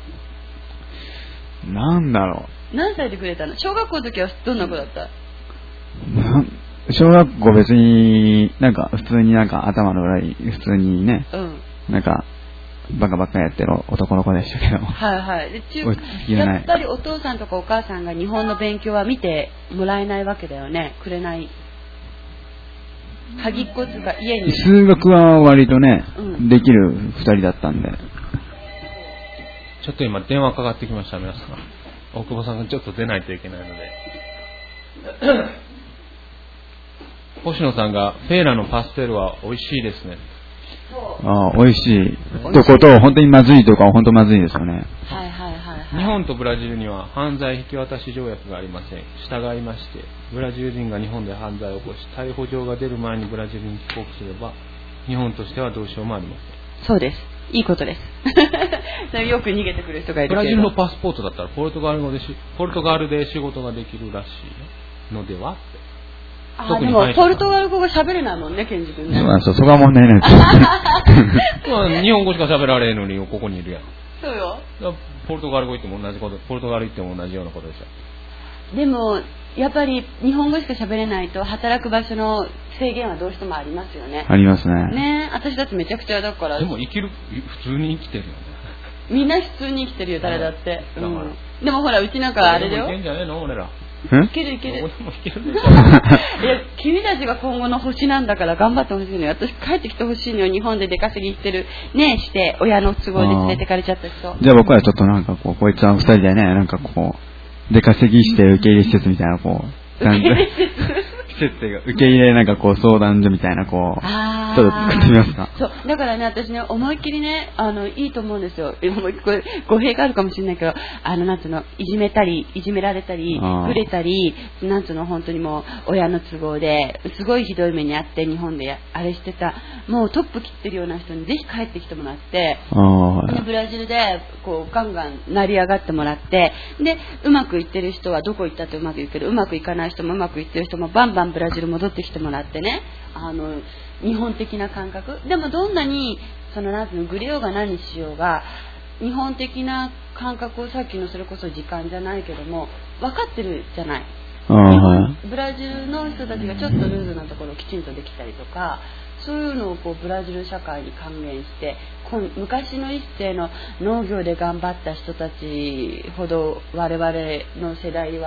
なんだろう。何歳でグレたの？小学校の時はどんな子だった？ 小学校別になんか普通になんか頭の悪い普通にね、うん、なんかバカばっかやってる男の子でしたけど。 はいはい。で中やっぱりお父さんとかお母さんが日本の勉強は見てもらえないわけだよね。くれない。鍵っ子とか家に。 数学は割とね、うん、できる二人だったんで。 ちょっと今電話かかってきました皆さん。大久保さんがちょっと出ないといけないので。星野さんがフェーラのパステルは美味しいですね。 ああ、美味しいってことを本当にまずいとか本当まずいですよね。 はいはいはい、はい。 日本とブラジルには犯罪引き渡し条約がありません。従いましてブラジル人が日本で犯罪を起こし逮捕状が出る前にブラジルに帰国すれば日本としてはどうしようもありません。 そうです。いいことです。よく逃げてくる人がいるけど。 ブラジルのパスポートだったらポルトガル語でしポルトガルで仕事ができるらしいのではって。 あでもポルトガル語が喋れないもんね、ケンジ君ね。 そう、そこが問題なんですよ。日本語しか喋られるのにここにいるやん。 そうよ。 ポルトガル語行っても同じこと、ポルトガル行っても同じようなことでしょ。 でもやっぱり日本語しか喋れないと働く場所の制限はどうしてもありますよね。 ありますね。 ね、私だってめちゃくちゃだから。 でも生きる普通に生きてるよね。 みんな普通に生きてるよ、誰だって。うん、でもほらうちなんかあれだよ。 いけんじゃねえの俺ら。 いけるいける。 俺もいけるでしょ。 いや君たちが今後の星なんだから頑張ってほしいのよ。私帰ってきてほしいのよ。日本で出稼ぎしてるねして親の都合で連れてかれちゃった人。 じゃあ僕はちょっとなんかこうこいつは二人でねなんかこう出稼ぎして受け入れ施設みたいなこう感じ。施設が受け入れなんかこう相談所みたいなこうちょっと作ってみますか。 そうだからね私ね思いっきりねあのいいと思うんですよ。これ語弊があるかもしれないけどあのなんつうのいじめたりいじめられたりぐれたりなんつうの本当にもう親の都合ですごいひどい目にあって日本であれしてたもうトップ切ってるような人にぜひ帰ってきてもらってでブラジルでこうガンガン成り上がってもらってでうまくいってる人はどこ行ったってうまくいくけどうまくいかない人もうまくいってる人もバンバンブラジル戻ってきてもらってねあの日本的な感覚でもどんなにそのなんていうのグレようが何しようが日本的な感覚をさっきのそれこそ時間じゃないけども分かってるじゃない。ブラジルの人たちがちょっとルーズなところをきちんとできたりとかそういうのをこうブラジル社会に還元して昔の一世の農業で頑張った人たちほど我々の世代は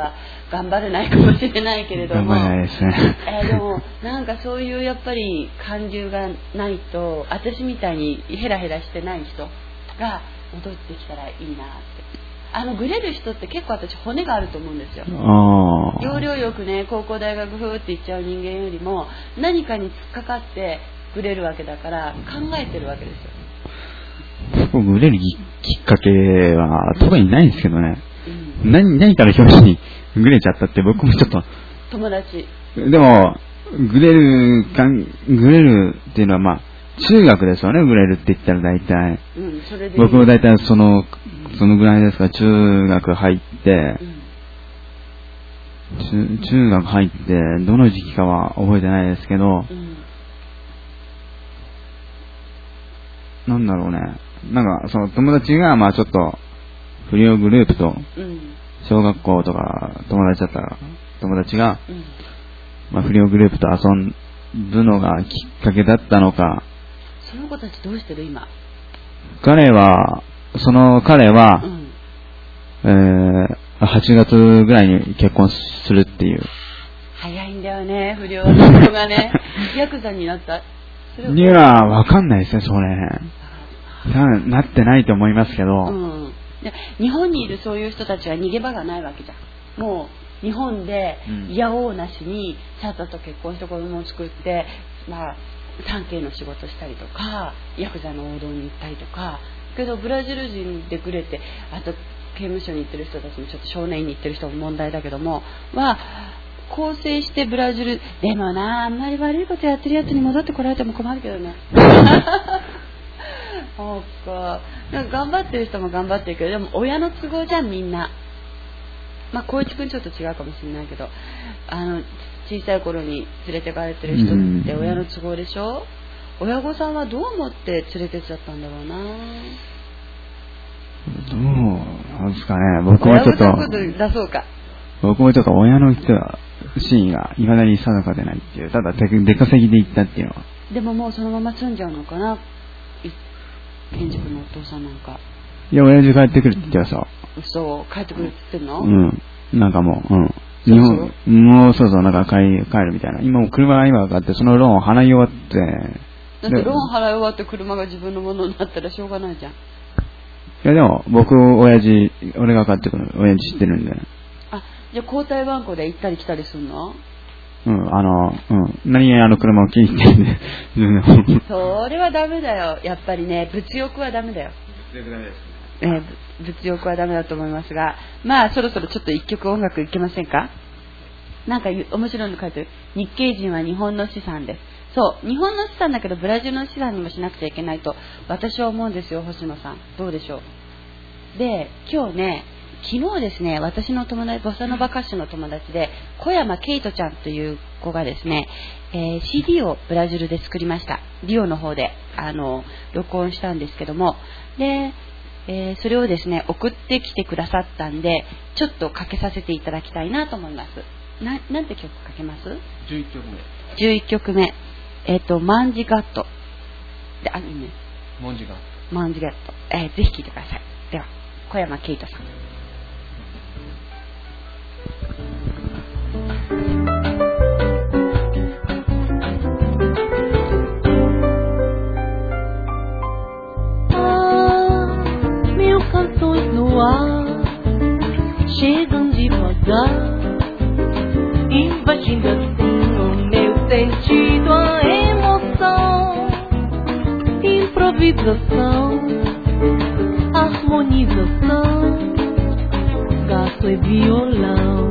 頑張れないかもしれないけれども、 頑張れないですね。 えー、でもなんかそういうやっぱり感情がないと、私みたいにヘラヘラしてない人が戻ってきたらいいなって。あのグレる人って結構私骨があると思うんですよ。要領よくね、高校大学ふーって行っちゃう人間よりも何かに突っかかってグレるわけだから考えてるわけですよ。 僕グレるきっかけは特にないんですけどね、うん、何, 何から表紙にグレちゃったって僕もちょっと友達でもグレるかんグレるっていうのはまあ中学ですよね。グレるって言ったら大体、うん、それで僕も大体そのそのぐらいですから、中学入って、うん、中, 中学入ってどの時期かは覚えてないですけど、うん、なんだろうね、なんかその友達がまあちょっと不良グループと、うん、小学校とか友達だったら友達が、うん、まあ、不良グループと遊ぶのがきっかけだったのか。 その子たちどうしてる今？ 彼はその彼は、うん、えー、はちがつぐらいに結婚するっていう。 早いんだよね、不良の子がね。ヤクザになった？ にはわかんないですね、それ。な, なってないと思いますけど、うん、 で日本にいるそういう人たちは逃げ場がないわけじゃん。もう日本でいやおうなしにちゃんと結婚して子供を作って、まあ産経の仕事したりとか、ヤクザの王道に行ったりとか。けどブラジル人でグレて、あと刑務所に行ってる人たちもちょっと少年院に行ってる人も問題だけどもは更生してブラジルでもな、あんまり悪いことやってるやつに戻ってこられても困るけどね。そうか、なんか頑張ってる人も頑張ってるけど、でも親の都合じゃんみんな。まあ光一君ちょっと違うかもしれないけど、あの小さい頃に連れてかれてる人って親の都合でしょ。親御さんはどう思って連れてっちゃったんだろうな。 どうなんですかね。僕もちょっと親御さんこと出そうか。 僕もちょっと親の人は真意がいまだに定かでないっていう、ただ出稼ぎで行ったっていうのは。 でももうそのまま住んじゃうのかな、健二君のお父さんなんか。 いや、親父帰ってくるって言ってました。 嘘、帰ってくるって言ってんの？ うん。なんかもう、うん。日本、もうそうそう、なんか帰る、帰るみたいな。今も車が今があって、そのローンを払い終わって、 だってローン払い終わって車が自分のものになったらしょうがないじゃん。いやでも僕親父俺が買ってくる親父知ってるんで。 あ、じゃあ交代番号で行ったり来たりするの？ うんあのうん何気にあの車を気に入ってるんで。 それはダメだよ。やっぱりね、物欲はダメだよ。 物欲ダメです。 えー、物欲はダメだと思いますが、まあそろそろちょっと一曲音楽いけませんか？なんか面白いの書いてる。日系人は日本の資産です。そう、日本の資産だけどブラジルの資産にもしなくちゃいけないと私は思うんですよ。星野さんどうでしょう。で、今日ね、昨日ですね、私の友達、ボサノバ歌手の友達で小山ケイトちゃんという子がですね、えー、シーディー をブラジルで作りました。リオの方であの録音したんですけども、で、えー、それをですね送ってきてくださったんで、ちょっとかけさせていただきたいなと思います。な、なんて曲かけます？ じゅういっきょくめ。 じゅういっきょくめ。えっ、ー、と、マンジガット。で、あ、いいね。 マンジガット。マンジガット。えー、ぜひ聴いてください。では、小山ケイトさん。 Ah, mil canções no ar chegam devagar, invadindo assim o meu sentido, a emoção, improvisação, harmonização, gato e violão.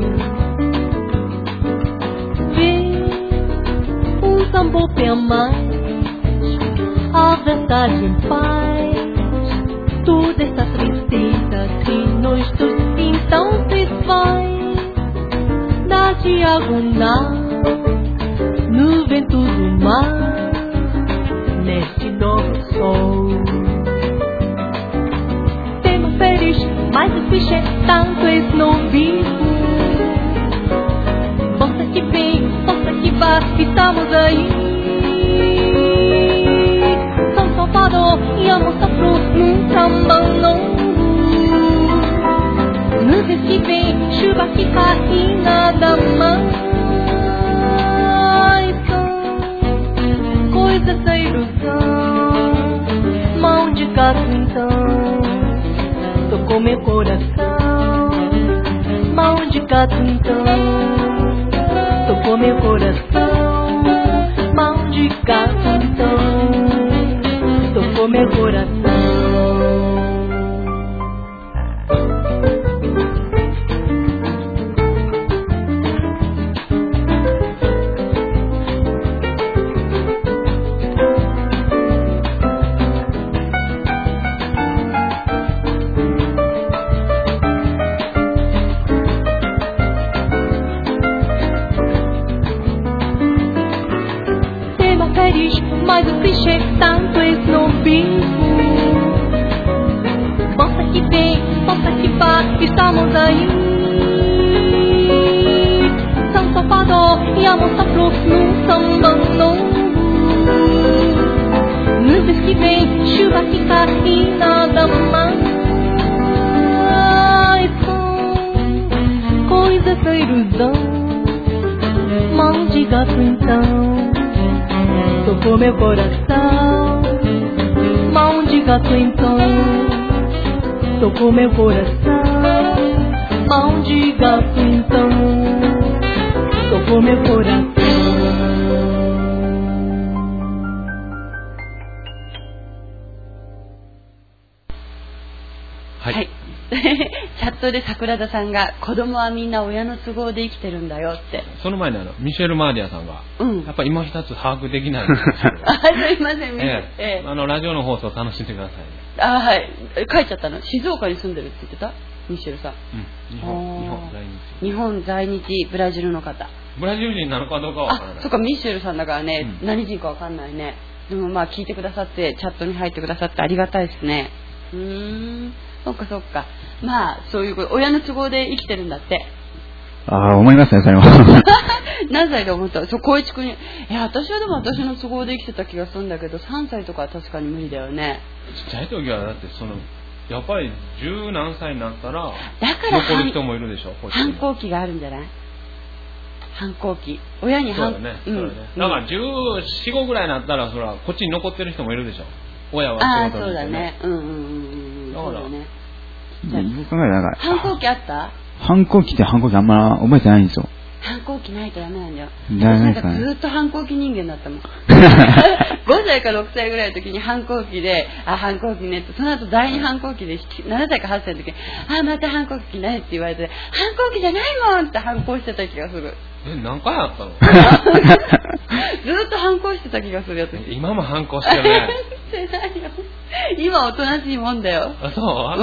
Vem um tambor bem a mais, a verdade em paz, toda essa tristeza que nos dois então se vai na diagonal, no vento do mar, neste novo sol. Tema feliz, mas o bicho é tanto esnovismo. Força que vem, força que vai, estamos aí. São Salvador e a moça flor num samba longo. Nuvens que vem, chuva que cai e nada mais são coisas da ilusão. Mão de gato então tocou meu coração. Mão de gato então tocou meu coração. Mão de gato então tocou meu coração. Mas o clichê tanto é snobismo. Possa que vem, possa que vá, estamos aí. São Salvador e a moça flor num samba novo. Nuvens que vem, chuva que cai e nada mais são coisas da ilusão. Mão de gato então tocou meu coração. Mão de gato então tocou meu coração. Mão de gato então tocou meu coração. はい、 はいチャットで桜田さんが子供はみんな親の都合で生きてるんだよって。 その前にあのミシェル・マーディアさんが、うん、やっぱり今一つ把握できないんですけどあすいません、 ええええ、あのラジオの放送を楽しんでくださいね。 あはい書いちゃったの。静岡に住んでるって言ってたミシェルさん、 うん、日本日本在日日本在日ブラジルの方。 ブラジル人なのかどうかは分からない。 あそっかミシェルさんだからね、 うん、 何人か分かんないね。でもまあ聞いてくださってチャットに入ってくださってありがたいですね。うーんそっかそっか。まあそういうこと親の都合で生きてるんだって。 ああ思いますねそれは。 何歳で思った？そう光一君にいや私はでも私の都合で生きてた気がするんだけどさんさいとかは確かに無理だよね。 ちっちゃい時はだってそのやっぱり十何歳になったらだから残る人もいるでしょ。 反抗期があるんじゃない？反抗期親に反抗期、ねうん、 だからじゅうよん、ごぐらいになったらそらこっちに残ってる人もいるでしょ。親は仕事に、ね、 ああそうだね。うんうんうんうんそうだね。 僕考えなんか反抗期あった？ 反抗期って反抗期あんま覚えてないんですよ。 反抗期ないとダメなんだよ。 なんかずっと反抗期人間だったもん。ごさいかろくさいぐらいの時に反抗期で、あ、反抗期ねって、その後第二反抗期でななさいかはっさいの時に、あ、また反抗期ねって言われて、反抗期じゃないもんって反抗してた気がする。 え、何回あったの？ ずっと反抗してた気がするやつ。 今も反抗してるね。 してないよ。今おとなしいもんだよ。 あ、そう？ うん。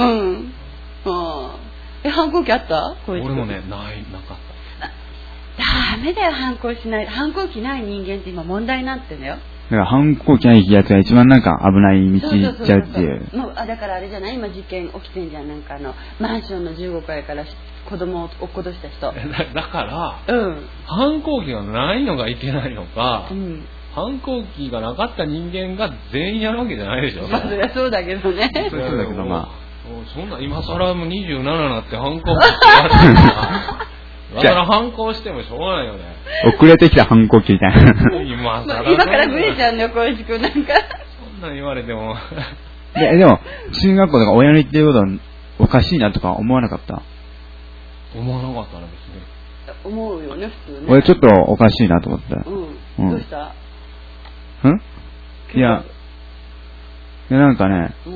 うんえ、反抗期あった？ 俺もね、ない、なかった。 ダメだよ、反抗しない。反抗期ない人間って今問題になってんだよ。 だから反抗期ないやつが一番なんか危ない道行っちゃうっていう。 もうあだからあれじゃない今事件起きてんじゃん。なんかあのマンションのじゅうごかいから子供を落っことした人。 だ, だから、 うん、 反抗期がないのがいけないのか、 うん、 反抗期がなかった人間が全員やるわけじゃないでしょ。 まあそりゃそうだけどね。 そうだけどまあ。 そんな今更もにじゅうななになって反抗期って言われてるからだから反抗してもしょうがないよね。 遅れてきた反抗期みたいな。 今更今からブレちゃうんだよ、小石くんなんか。 そんなん言われてもで。でも、中学校とか親の言ってることはおかしいなとか思わなかった？ 思わなかったな、別に。思うよね、普通ね。 俺ちょっとおかしいなと思った。 うん。うん、どうした？ ん？いや、いやなんかね、 うん、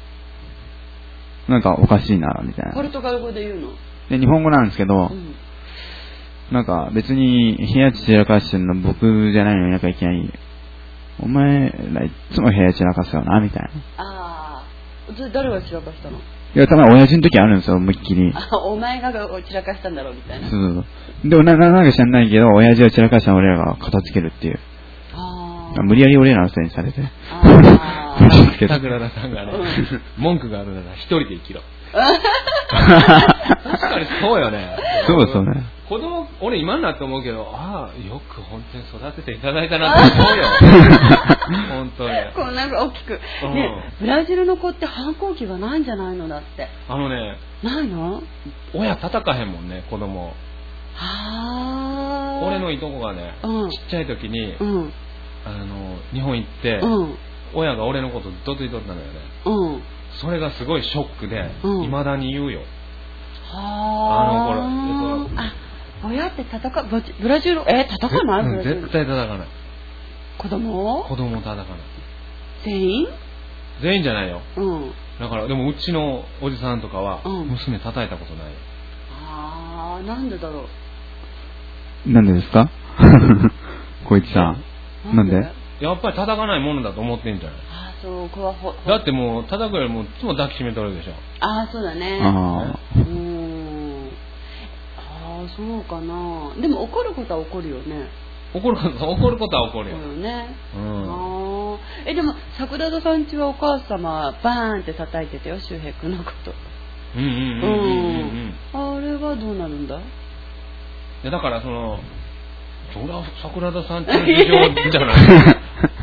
なんかおかしいな、みたいな。 ポルトガル語で言うの？ で日本語なんですけど、うん、なんか別に部屋散らかしてるの僕じゃないのになんかいきなりお前らいつも部屋散らかすよなみたいな。 ああ、それ誰が散らかしたの？ いやたまに親父の時あるんですよ、思いっきり。 あ、お前が散らかしたんだろうみたいな。 そうそうそう。でもななんか知らないけど親父が散らかしたら俺らが片付けるっていう。 あ無理やり俺らのせいにされて。 ああ。 桜田さんがね、うん、文句があるなら一人で生きろ。確かにそうよね。 そうそうね。 子供俺今になって思うけど、ああ、よく本当に育てていただいたなって思うよ。本当に。 こうなんか大きく。うん、ね、ブラジルの子って反抗期がないんじゃないのだって。 あのね。 ないの？ 親叩かへんもんね、子供。はあ。 俺のいとこがね、うん、ちっちゃい時に、うん、あの日本行って、うん、親が俺のことどついとったんだよね。うん、それがすごいショックで、いま、うん、だに言うよ。 はあ。あの頃。あ、親って叩か、ブラジル、え、叩かない？ 絶対叩かない。 子供を？ 子供を叩かない。 全員？ 全員じゃないよ。うん。だから、でもうちのおじさんとかは、娘叩いたことないよ。 ああ、なんでだろう。なんでですか？小一さん。なんで？ やっぱり叩かないものだと思ってんじゃない？ ああ、そう、こはほ。 だってもう、叩くよりもいつも抱きしめとるでしょ。 ああ、そうだね。ああ。うん。ああ、そうかな。でも怒ることは怒るよね。 怒ること、怒ることは怒るよ。 そうよね。うん。ああ。え、でも、桜田さんちはお母様、バーンって叩いてたよ、周平君のこと。 うんうんうんうんうんうん。 あれはどうなるんだ？いや、だからその、そりゃ桜田さんちの事情じゃない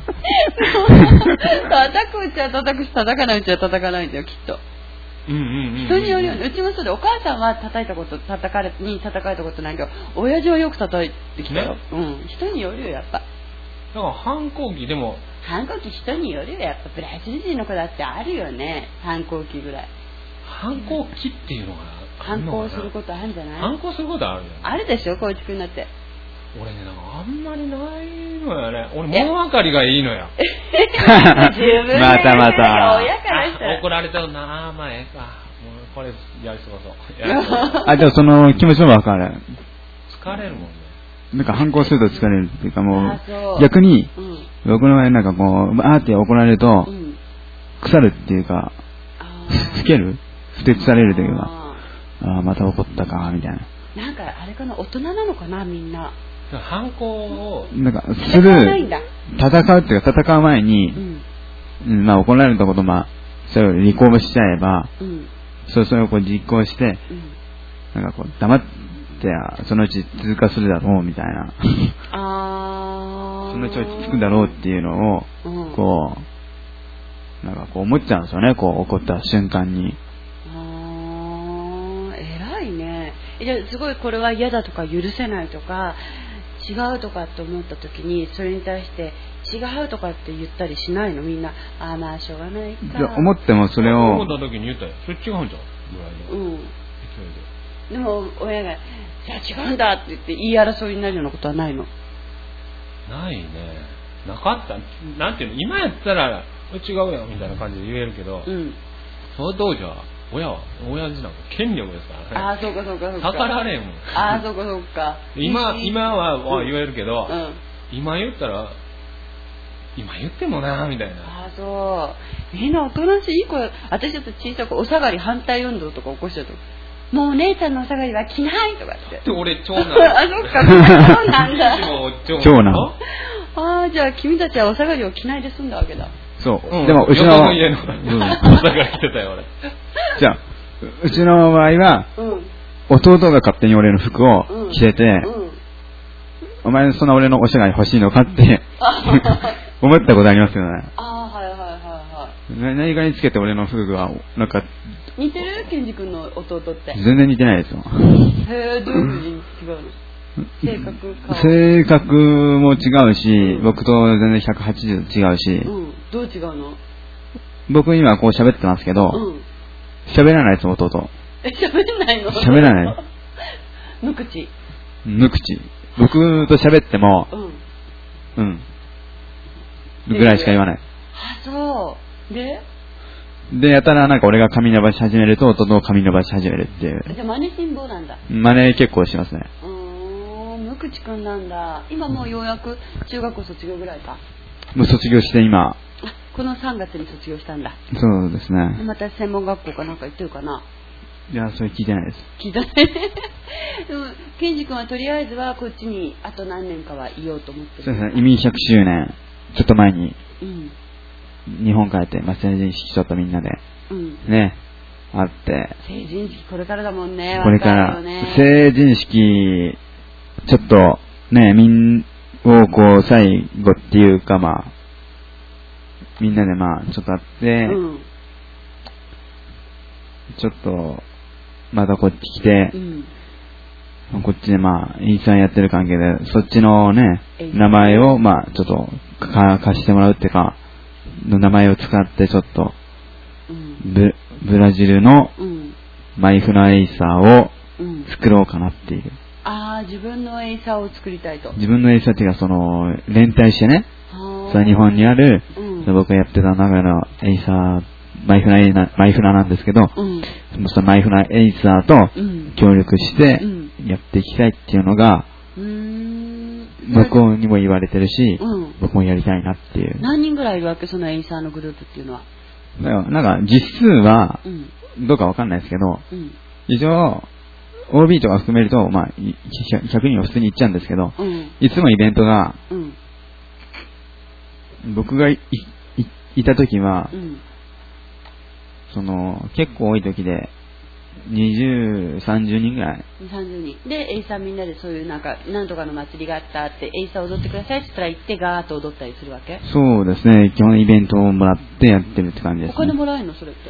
叩くうちは叩くし、叩かないうちは叩かないんだよ、きっと。 うんうんうんうん、 人によるよね。うちもそうで、お母さんは叩いたこと、叩かれに叩かれたことないけど、親父はよく叩いてきたよ。ね、うん。人によるよ、やっぱ。 だから反抗期でも。 反抗期人によるよ、やっぱ。ブラジル人の子だってあるよね、反抗期ぐらい。 反抗期っていうのがあるのかな。 反抗することあるんじゃない？ 反抗することあるよ、ね。 あるでしょ、高知くんだって。 俺ね、なんかあんまりないのよね。俺物分かりがいいのよ。 自分でまたまた。 親からしたら怒られたのな、まあええか。もうこれやりそうそう。 あ、でもその気持ちも分かる。 疲れるもんね。 なんか反抗すると疲れるっていうかもう、逆に、うん、僕の場合なんかこう、あーって怒られると、うん、腐るっていうか、老けるふてくされるというか、ああ、また怒ったか、みたいな。 なんかあれかな、大人なのかな、みんな。 反抗をなんかする戦うっていうか戦う前に、うんうん、まあ怒られたことまあそれを履行しちゃえば、うん、それをこう実行して、うん、なんかこう黙ってそのうち通過するだろうみたいなあそのうち落ち着くだろうっていうのを、うん、こうなんかこう思っちゃうんですよね、こう怒った瞬間に。 ああ、偉いね。じゃあすごいこれは嫌だとか許せないとか違うとかって思った時にそれに対して違うとかって言ったりしないの？みんなああまあしょうがないか。 じゃあ思ってもそれを思った時に言ったよ。それ違うんじゃんぐらいの。うん。 でも親がじゃあ違うんだって言って言い争いになるようなことはないの？ ないね。なかった。なんていうの、今やったら違うよみたいな感じで言えるけど、うん、その当時は親は親父なんか権力ですからね。 ああそうかそうかそうか。 逆られんもん。 ああそうかそうか。 今今は、うん、言えるけど、うん、今言ったら今言ってもなみたいな。 ああそう。みんなおとなしいいい子。私ちょっと小さくお下がり反対運動とか起こしちゃうと。もう姉ちゃんのお下がりは着ないとかって。 俺長男。 あそっかそうなんだ。 長男。 ああじゃあ君たちはお下がりを着ないで済んだわけだ。 そう、うん、でもうちの家のお下がり着てたよ俺。 じゃあうちの場合は、うん、弟が勝手に俺の服を着てて、うんうん、お前そんな俺のお下がり欲しいのかって思ったことありますよね。 ああはいはいはいはい。 何かにつけて俺の服がなんか似てる？ケンジ君の弟って。 全然似てないですよ。 へえ、どういう風に違うの？性格顔性格も違うし、うん、僕と全然ひゃくはちじゅう違うし、うん、 どう違うの？ 僕今こう喋ってますけど、喋、うん、らないです弟。 え、喋んないの？ 喋らない。 無口。 無口。僕と喋っても、うん、うん、ぐらいしか言わない。 あ、そう。で？ で、やたらなんか俺が髪伸ばし始めると、弟を髪伸ばし始めるっていう。 じゃあ真似辛抱なんだ。 真似結構しますね。 うーん、無口くんなんだ。今もうようやく中学校卒業ぐらいか。 もう卒業して今。 このさんがつに卒業したんだ。 そうですね。 また専門学校かなんか行ってるかな。 いや、それ聞いてないです。 聞いてない。でも、ケンジ君はとりあえずはこっちにあと何年かはいようと思ってる。 そうですね。移民ひゃくしゅうねん、ちょっと前に、うん、日本帰って、まあ、成人式ちょっとみんなで、うん、ね、あって。 成人式これからだもんね。 これから、ね、成人式ちょっとね、みんをこう最後っていうかまあ、みんなでまあちょっと会って、うん、ちょっとまたこっち来て、うん、こっちでまあインスタやってる関係でそっちのね名前をまあちょっと貸してもらうっていうかの名前を使ってちょっと、うん、ブ, ブラジルのマイフナエイサーを作ろうかなっていう。 ああ、自分のエイサーを作りたいと。 自分のエイサーっていうかその連帯してね、その日本にある、うん、僕がやってた名古屋のエイサーマイフナエイナマイフナなんですけど、うん、そのマイフナエイサーと協力してやっていきたいっていうのが、うん、僕にも言われてるし、うん、僕もやりたいなっていう。 何人ぐらいいるわけ、そのエイサーのグループっていうのは。 なんか実数はどうかわかんないですけど、うん、一応 オービー とか含めると、まあ、ひゃくにんは普通に行っちゃうんですけど、うん、いつもイベントが、うん、僕が い, い, いた時は、うん、その結構多い時でにじゅう、さんじゅうにんぐらい。 さんじゅうにん。で、エイサーみんなでそういうなんか、なんとかの祭りがあったって、エイサー踊ってくださいって言ったら行ってガーッと踊ったりするわけ？ そうですね。基本イベントをもらってやってるって感じですね。 お金もらえるのそれって？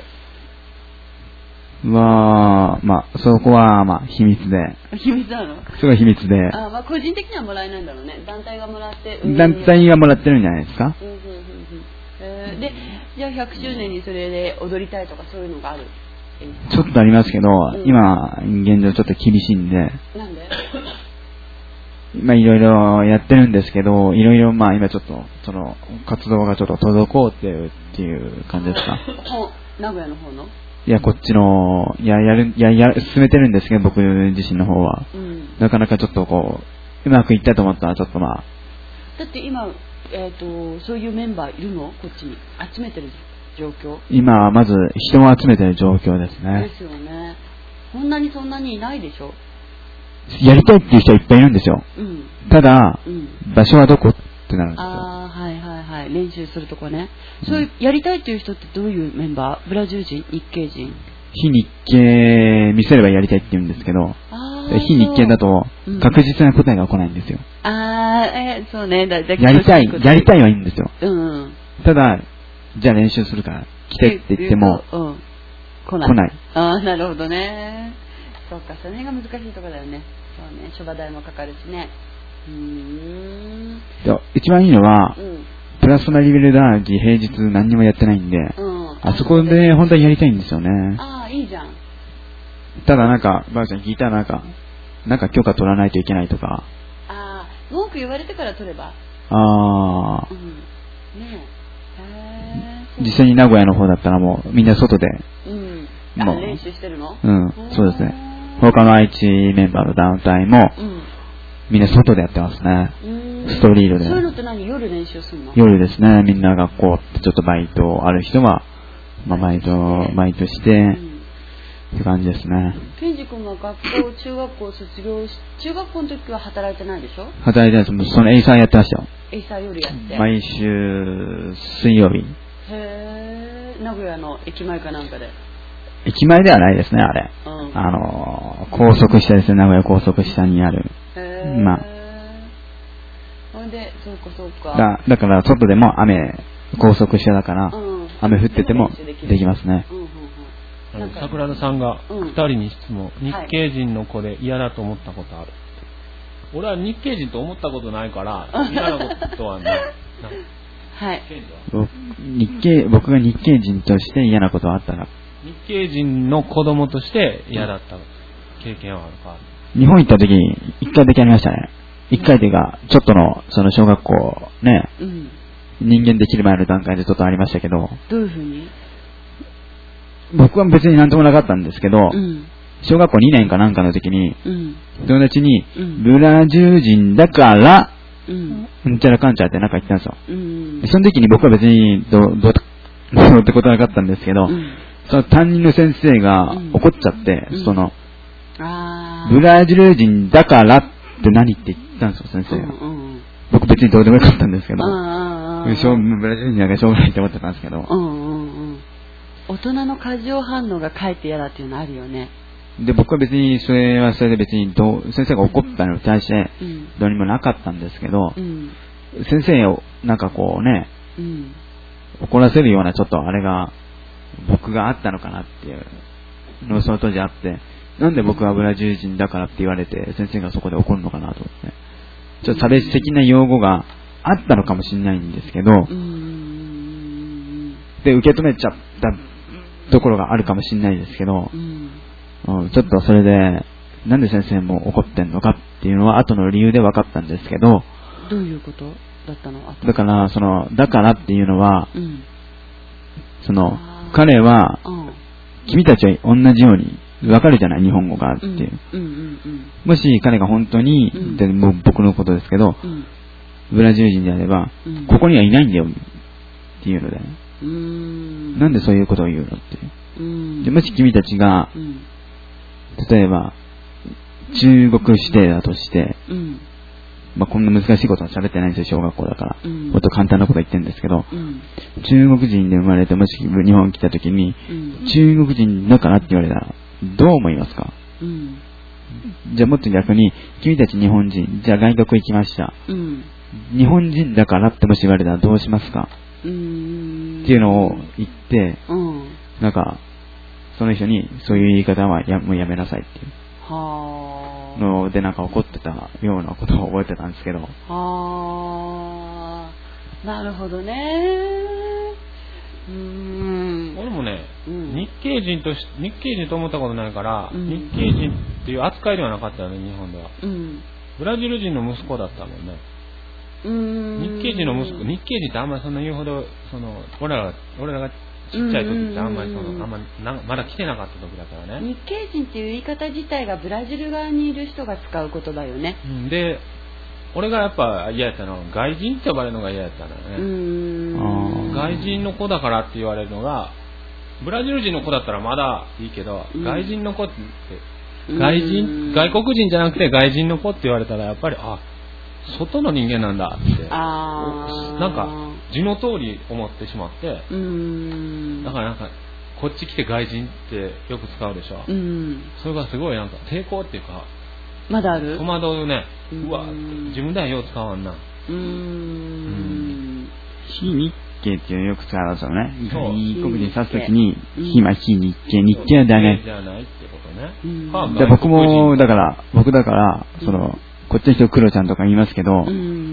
は、まあ、そこは、まあ、秘密で。 秘密なの？ それは秘密で。 あ、まあ、個人的にはもらえないんだろうね。団体がもらって。 団体がもらってるんじゃないですか？うんうんうんうん。 えー、で、じゃあひゃくしゅうねんにそれで踊りたいとかそういうのがある？ ちょっとありますけど、うん、今、現状ちょっと厳しいんで。 なんで？ まあ、いろいろやってるんですけど、いろいろ、まあ、今ちょっと、その、活動がちょっと滞ってるっていう感じですか？ 名古屋の方の？ いや、こっちの、いや、やる、いや、やる、進めてるんですけど、僕自身の方は。うん、なかなかちょっとこう、うまくいったと思ったら、ちょっとまあ。 だって今、えっと、そういうメンバーいるの？こっちに。集めてる状況？ 今、まず、人を集めてる状況ですね。 ですよね。こんなにそんなにいないでしょ？ やりたいっていう人はいっぱいいるんですよ。うん、ただ、うん、場所はどこってなるんですよ。 ああ、はいはいはい。練習するとこね。そういう、やりたいっていう人ってどういうメンバー？ブラジル人？日系人？ 非日系見せればやりたいって言うんですけど、非日系だと確実な答えが来ないんですよ。 うん、ああ、えー、そうね。だだやりたい、やりたいはいいんですよ。 うん、 ただ、じゃあ練習するから来てって言っても、うん、 来ない。 来ない。 ああ、なるほどね。そうか、その辺が難しいところだよね。そうね、諸場代もかかるしね。うーん。 一番いいのは、うん、プラスナリベルダージ平日何にもやってないんで、うん、あそこで本当にやりたいんですよね。 ああ、いいじゃん。 ただなんか、ばあちゃん聞いたらなんか、なんか許可取らないといけないとか。 ああ、文句言われてから取れば。 ああ。 うん。ねえ。実際に名古屋の方だったらもうみんな外で。 うん。もう練習してるの？ うん、そうですね。他の愛知メンバーの団体も、うん、みんな外でやってますね。ストリートで。 そういうのって何？夜練習するの？ 夜ですね。みんな学校ってちょっとバイトある人は、まあ、バイト、バイトして、うん、って感じですね。 ケンジ君が学校、中学校卒業し、中学校の時は働いてないでしょ？ 働いてないです。そのエイサーやってましたよ。 エイサー夜やって。 毎週水曜日。 へー、名古屋の駅前かなんかで。 駅前ではないですね、あれ。うん、あの、高速下ですね、名古屋高速下にある。 へー。 まあ。 ほんで、そうかそうか。 だ、だから外でも雨、高速下だから、うん、雨降っててもできますね。 うんうん、桜田さんがふたりに質問、うん、日系人の子で嫌だと思ったことある？はい、俺は日系人と思ったことないから、嫌なことはない。 はい。 日系、僕が日系人として嫌なことはあったら、 日系人の子供として嫌だった経験はあるか？ 日本行った時に一回だけありましたね。一回というか、ちょっとの、その小学校ね、うん、人間できる前の段階でちょっとありましたけど、 どういうふうに？ 僕は別になんともなかったんですけど、うん、小学校にねんかなんかの時に、うん、友達に、うん、ブラジル人だから、うん、うんちゃらかんちゃってなんか言ったんですよ。うん、その時に僕は別にど、ど、どうってことはなかったんですけど、うん、その担任の先生が怒っちゃって、うん、その、あブラジル人だからって何って言ったんですよ、先生が。うんうん、僕別にどうでもよかったんですけど、ブラジル人だからしょうがないって思ってたんですけど、 うんうんうん、大人の過剰反応がかえって嫌だっていうのあるよね。 で、僕は別に、それはそれで別にどう、先生が怒ったのに対して、どうにもなかったんですけど、うん、先生を、なんかこうね、うん、怒らせるようなちょっとあれが、僕があったのかなっていうのがその当時あって、なんで僕はブラジル人だからって言われて、先生がそこで怒るのかなと思って、ちょっと差別的な用語があったのかもしれないんですけど、うん、で、受け止めちゃったところがあるかもしれないですけど、うんちょっとそれで、なんで先生も怒ってんのかっていうのは後の理由で分かったんですけど、 どういうことだったの？ だから、その、だからっていうのは、うん、その、彼は、君たちは同じように分かるじゃない、日本語がっていう。うんうんうん、もし彼が本当に、うん、でも僕のことですけど、うん、ブラジル人であれば、うん、ここにはいないんだよっていうので、うーんなんでそういうことを言うのっていう。うん、でもし君たちが、うん例えば、中国指定だとして、うん、まあ、こんな難しいことは喋ってないんですよ、小学校だから。うん、もっと簡単なこと言ってるんですけど、うん、中国人で生まれて、もし日本来た時に、うん、中国人だからって言われたら、どう思いますか、うん、じゃあもっと逆に、君たち日本人、じゃあ外国行きました。うん、日本人だからってもし言われたらどうしますか、うん、っていうのを言って、うん、なんか、その人にそういう言い方はやもうやめなさいっていうのでなんか怒ってたようなことを覚えてたんですけど。 はあ、なるほどね。 うーん。俺もね、うん、日系人とし日系人と思ったことないから、うん、日系人っていう扱いではなかったよね日本では。うん、ブラジル人の息子だったもんね。うーん日系人の息子、日系人ってあんまりそんな言うほどその俺ら俺らがちっちゃい時ってあんまりそのあんまなまだ来てなかった時だからね。 日系人っていう言い方自体がブラジル側にいる人が使う言葉よね。 うん、で、俺がやっぱ嫌やったのは外人って呼ばれるのが嫌やったのよね。うーん外人の子だからって言われるのが、ブラジル人の子だったらまだいいけど、うん、外人の子って外人外国人じゃなくて外人の子って言われたらやっぱりあ外の人間なんだってあなんか字の通り思ってしまって、うーんだからなんかこっち来て外人ってよく使うでしょ、うん、それがすごいなんか抵抗っていうかまだある戸惑うね。うわ自分ではよう使わんな。うーん、うん、非日系っていうのよく使うんですよね。外国人指すときに非ま非日系日系はダメじゃないってことね。 うん、で僕もだから僕だからその、うんこっちの人クロちゃんとか言いますけど、うん、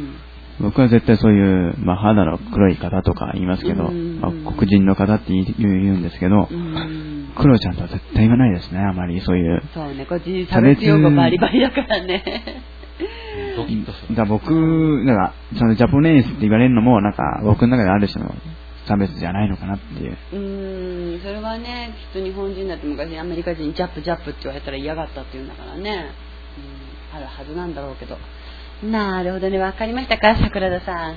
僕は絶対そういう、まあ、肌の黒い方とか言いますけど、うんまあ、黒人の方って言う、言うんですけど、うん、クロちゃんとは絶対言わないですね、あまりそういう。 そうね、こっち差別用語バリバリだからね。 だから僕、なんか、そのジャポネースって言われるのも、なんか、僕の中である種の差別じゃないのかなっていう。 うーん、それはね、きっと日本人だって昔アメリカ人にジャップジャップって言われたら嫌がったって言うんだからね。あるはずなんだろうけど。なるほどね、わかりましたか、桜田さん。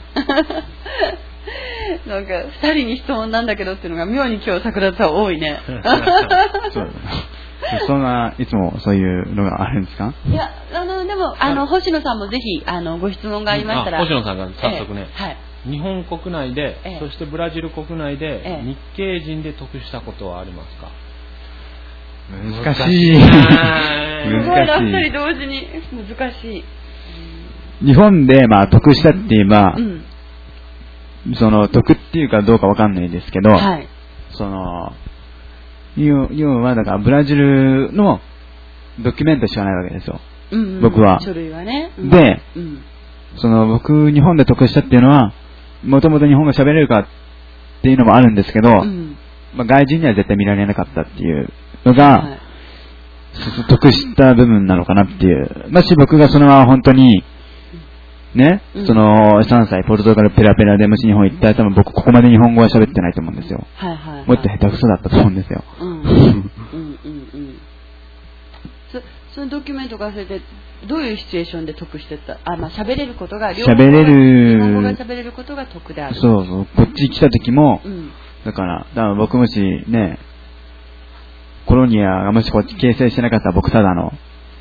なんか二人に質問なんだけどっていうのが妙に今日桜田さん多いね。 そうそんないつもそういうのがあるんですか？ いやあのでもあの星野さんもぜひあのご質問がありましたら。 星野さんが早速ね、ええはい、日本国内で、ええ、そしてブラジル国内で、ええ、日系人で得したことはありますか？ 難しい。難しい。 すごいな、二人同時に難しい。 日本でまあ得したって言えば、うん、その得っていうかどうかわかんないですけど、はい、その要はだからブラジルのドキュメントしかないわけですよ。うんうん、僕は。 書類はね。うん、 で、うん、その僕日本で得したっていうのは、もともと日本語喋れるかっていうのもあるんですけど、うんまあ、外人には絶対見られなかったっていうのが、はい、得した部分なのかなっていう。もし僕がそのまま本当に、ね、うん、そのさんさいポルトガルペラペラでもし日本行ったら多分僕ここまで日本語は喋ってないと思うんですよ。はいはいはい、もっと下手くそだったと思うんですよ。うんうんうんうんそ, そのドキュメントがそれでどういうシチュエーションで得してた？あ、まあ喋れることが両方喋れる日本語が喋れることが得である。 そうそう。こっち来た時も、うん、だからだから僕もしねコロニアがもしこっち形成してなかったら僕ただの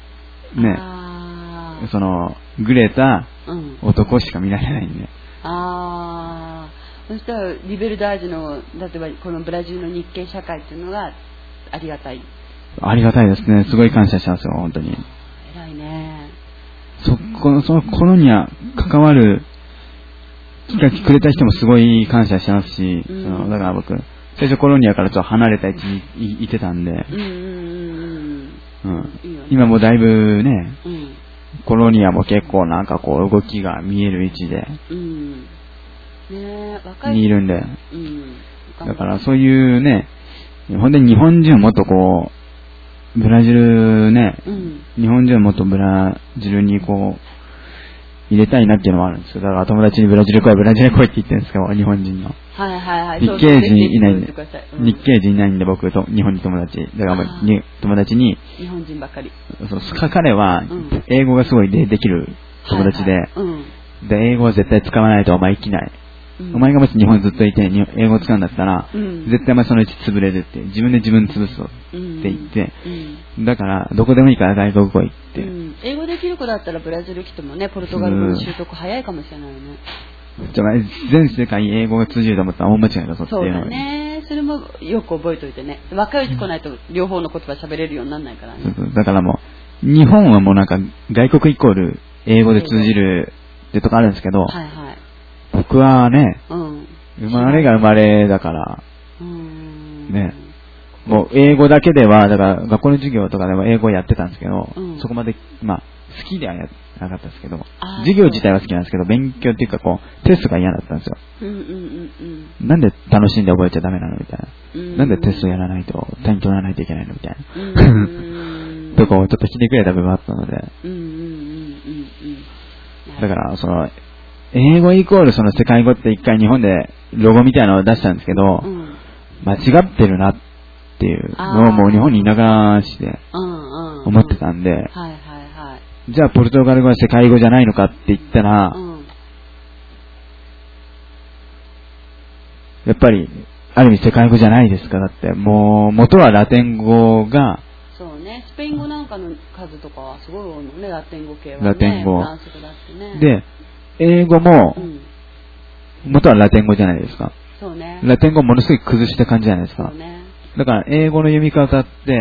ねそのグレた男しか見られないんで、うん、 ああそしたらリベルダージの例えばこのブラジルの日系社会っていうのがありがたい。 ありがたいですね。すごい感謝してますよ、本当に。 偉いね。 そこの、そのコロニア関わるきっかけくれた人もすごい感謝してますし、うん、そのだから僕、最初コロニアからちょっと離れた位置にいてたんで、うんうんうんうん、今もだいぶね、うん、コロニアも結構なんかこう動きが見える位置で、うんね、若いにいるんで、うん、だからそういうね、本当に日本人をもっとこう、ブラジルね、うん、日本人をもっとブラジルにこう、入れたいなっていうのもあるんですよ。だから友達にブラジル来い、ブラジル来いって言ってるんですけど、日本人の。 はいはいはい。 日系人いないんで、うん、日系人いないんで僕と日本に友達。だからに友達に、 日本人ばっかり。 そう彼は英語がすごいでできる友達で、はいはいうん、で英語は絶対使わないとお前生きない。うん、お前がもし日本ずっといて英語を使うんだったら、うん、絶対お前そのうち潰れるって自分で自分潰すぞって言って、うんうん、だからどこでもいいから外国来いって、うん、 英語できる子だったらブラジル来てもねポルトガル語の習得早いかもしれないよね。 じゃあ全世界英語が通じると思ったら大間違いだぞっていうの。 そうだね。それもよく覚えておいてね。若いうち来ないと両方の言葉喋れるようにならないからね。 そうそうだからもう日本はもうなんか外国イコール英語で通じるってとこあるんですけど、はいはい、僕はね、うん、生まれが生まれだから、うーんね、もう英語だけでは、だから学校の授業とかでも英語やってたんですけど、うん、そこまで、まあ、好きではやなかったですけど、授業自体は好きなんですけど、勉強っていうかこう、テストが嫌だったんですよ。うんうんうんうん、なんで楽しんで覚えちゃダメなのみたいな。うん、なんでテストやらないと、単位取らないといけないのみたいな。うんとこをちょっとひねくれた部分あったので。うんうんうんうん、だから、その、英語イコールその世界語って一回日本でロゴみたいなのを出したんですけど、うん、間違ってるなっていうのをもう日本にいながらして思ってたんで、じゃあポルトガル語は世界語じゃないのかって言ったら、うん、やっぱりある意味世界語じゃないですか。だってもう元はラテン語が、 そうね、スペイン語なんかの数とかはすごい多いのね、ラテン語系はね。 ラテン語。 フランス語だってね。 で英語も、うん、元はラテン語じゃないですか。 そうね。 ラテン語をものすごい崩した感じじゃないですか。そうね。だから英語の読み方って、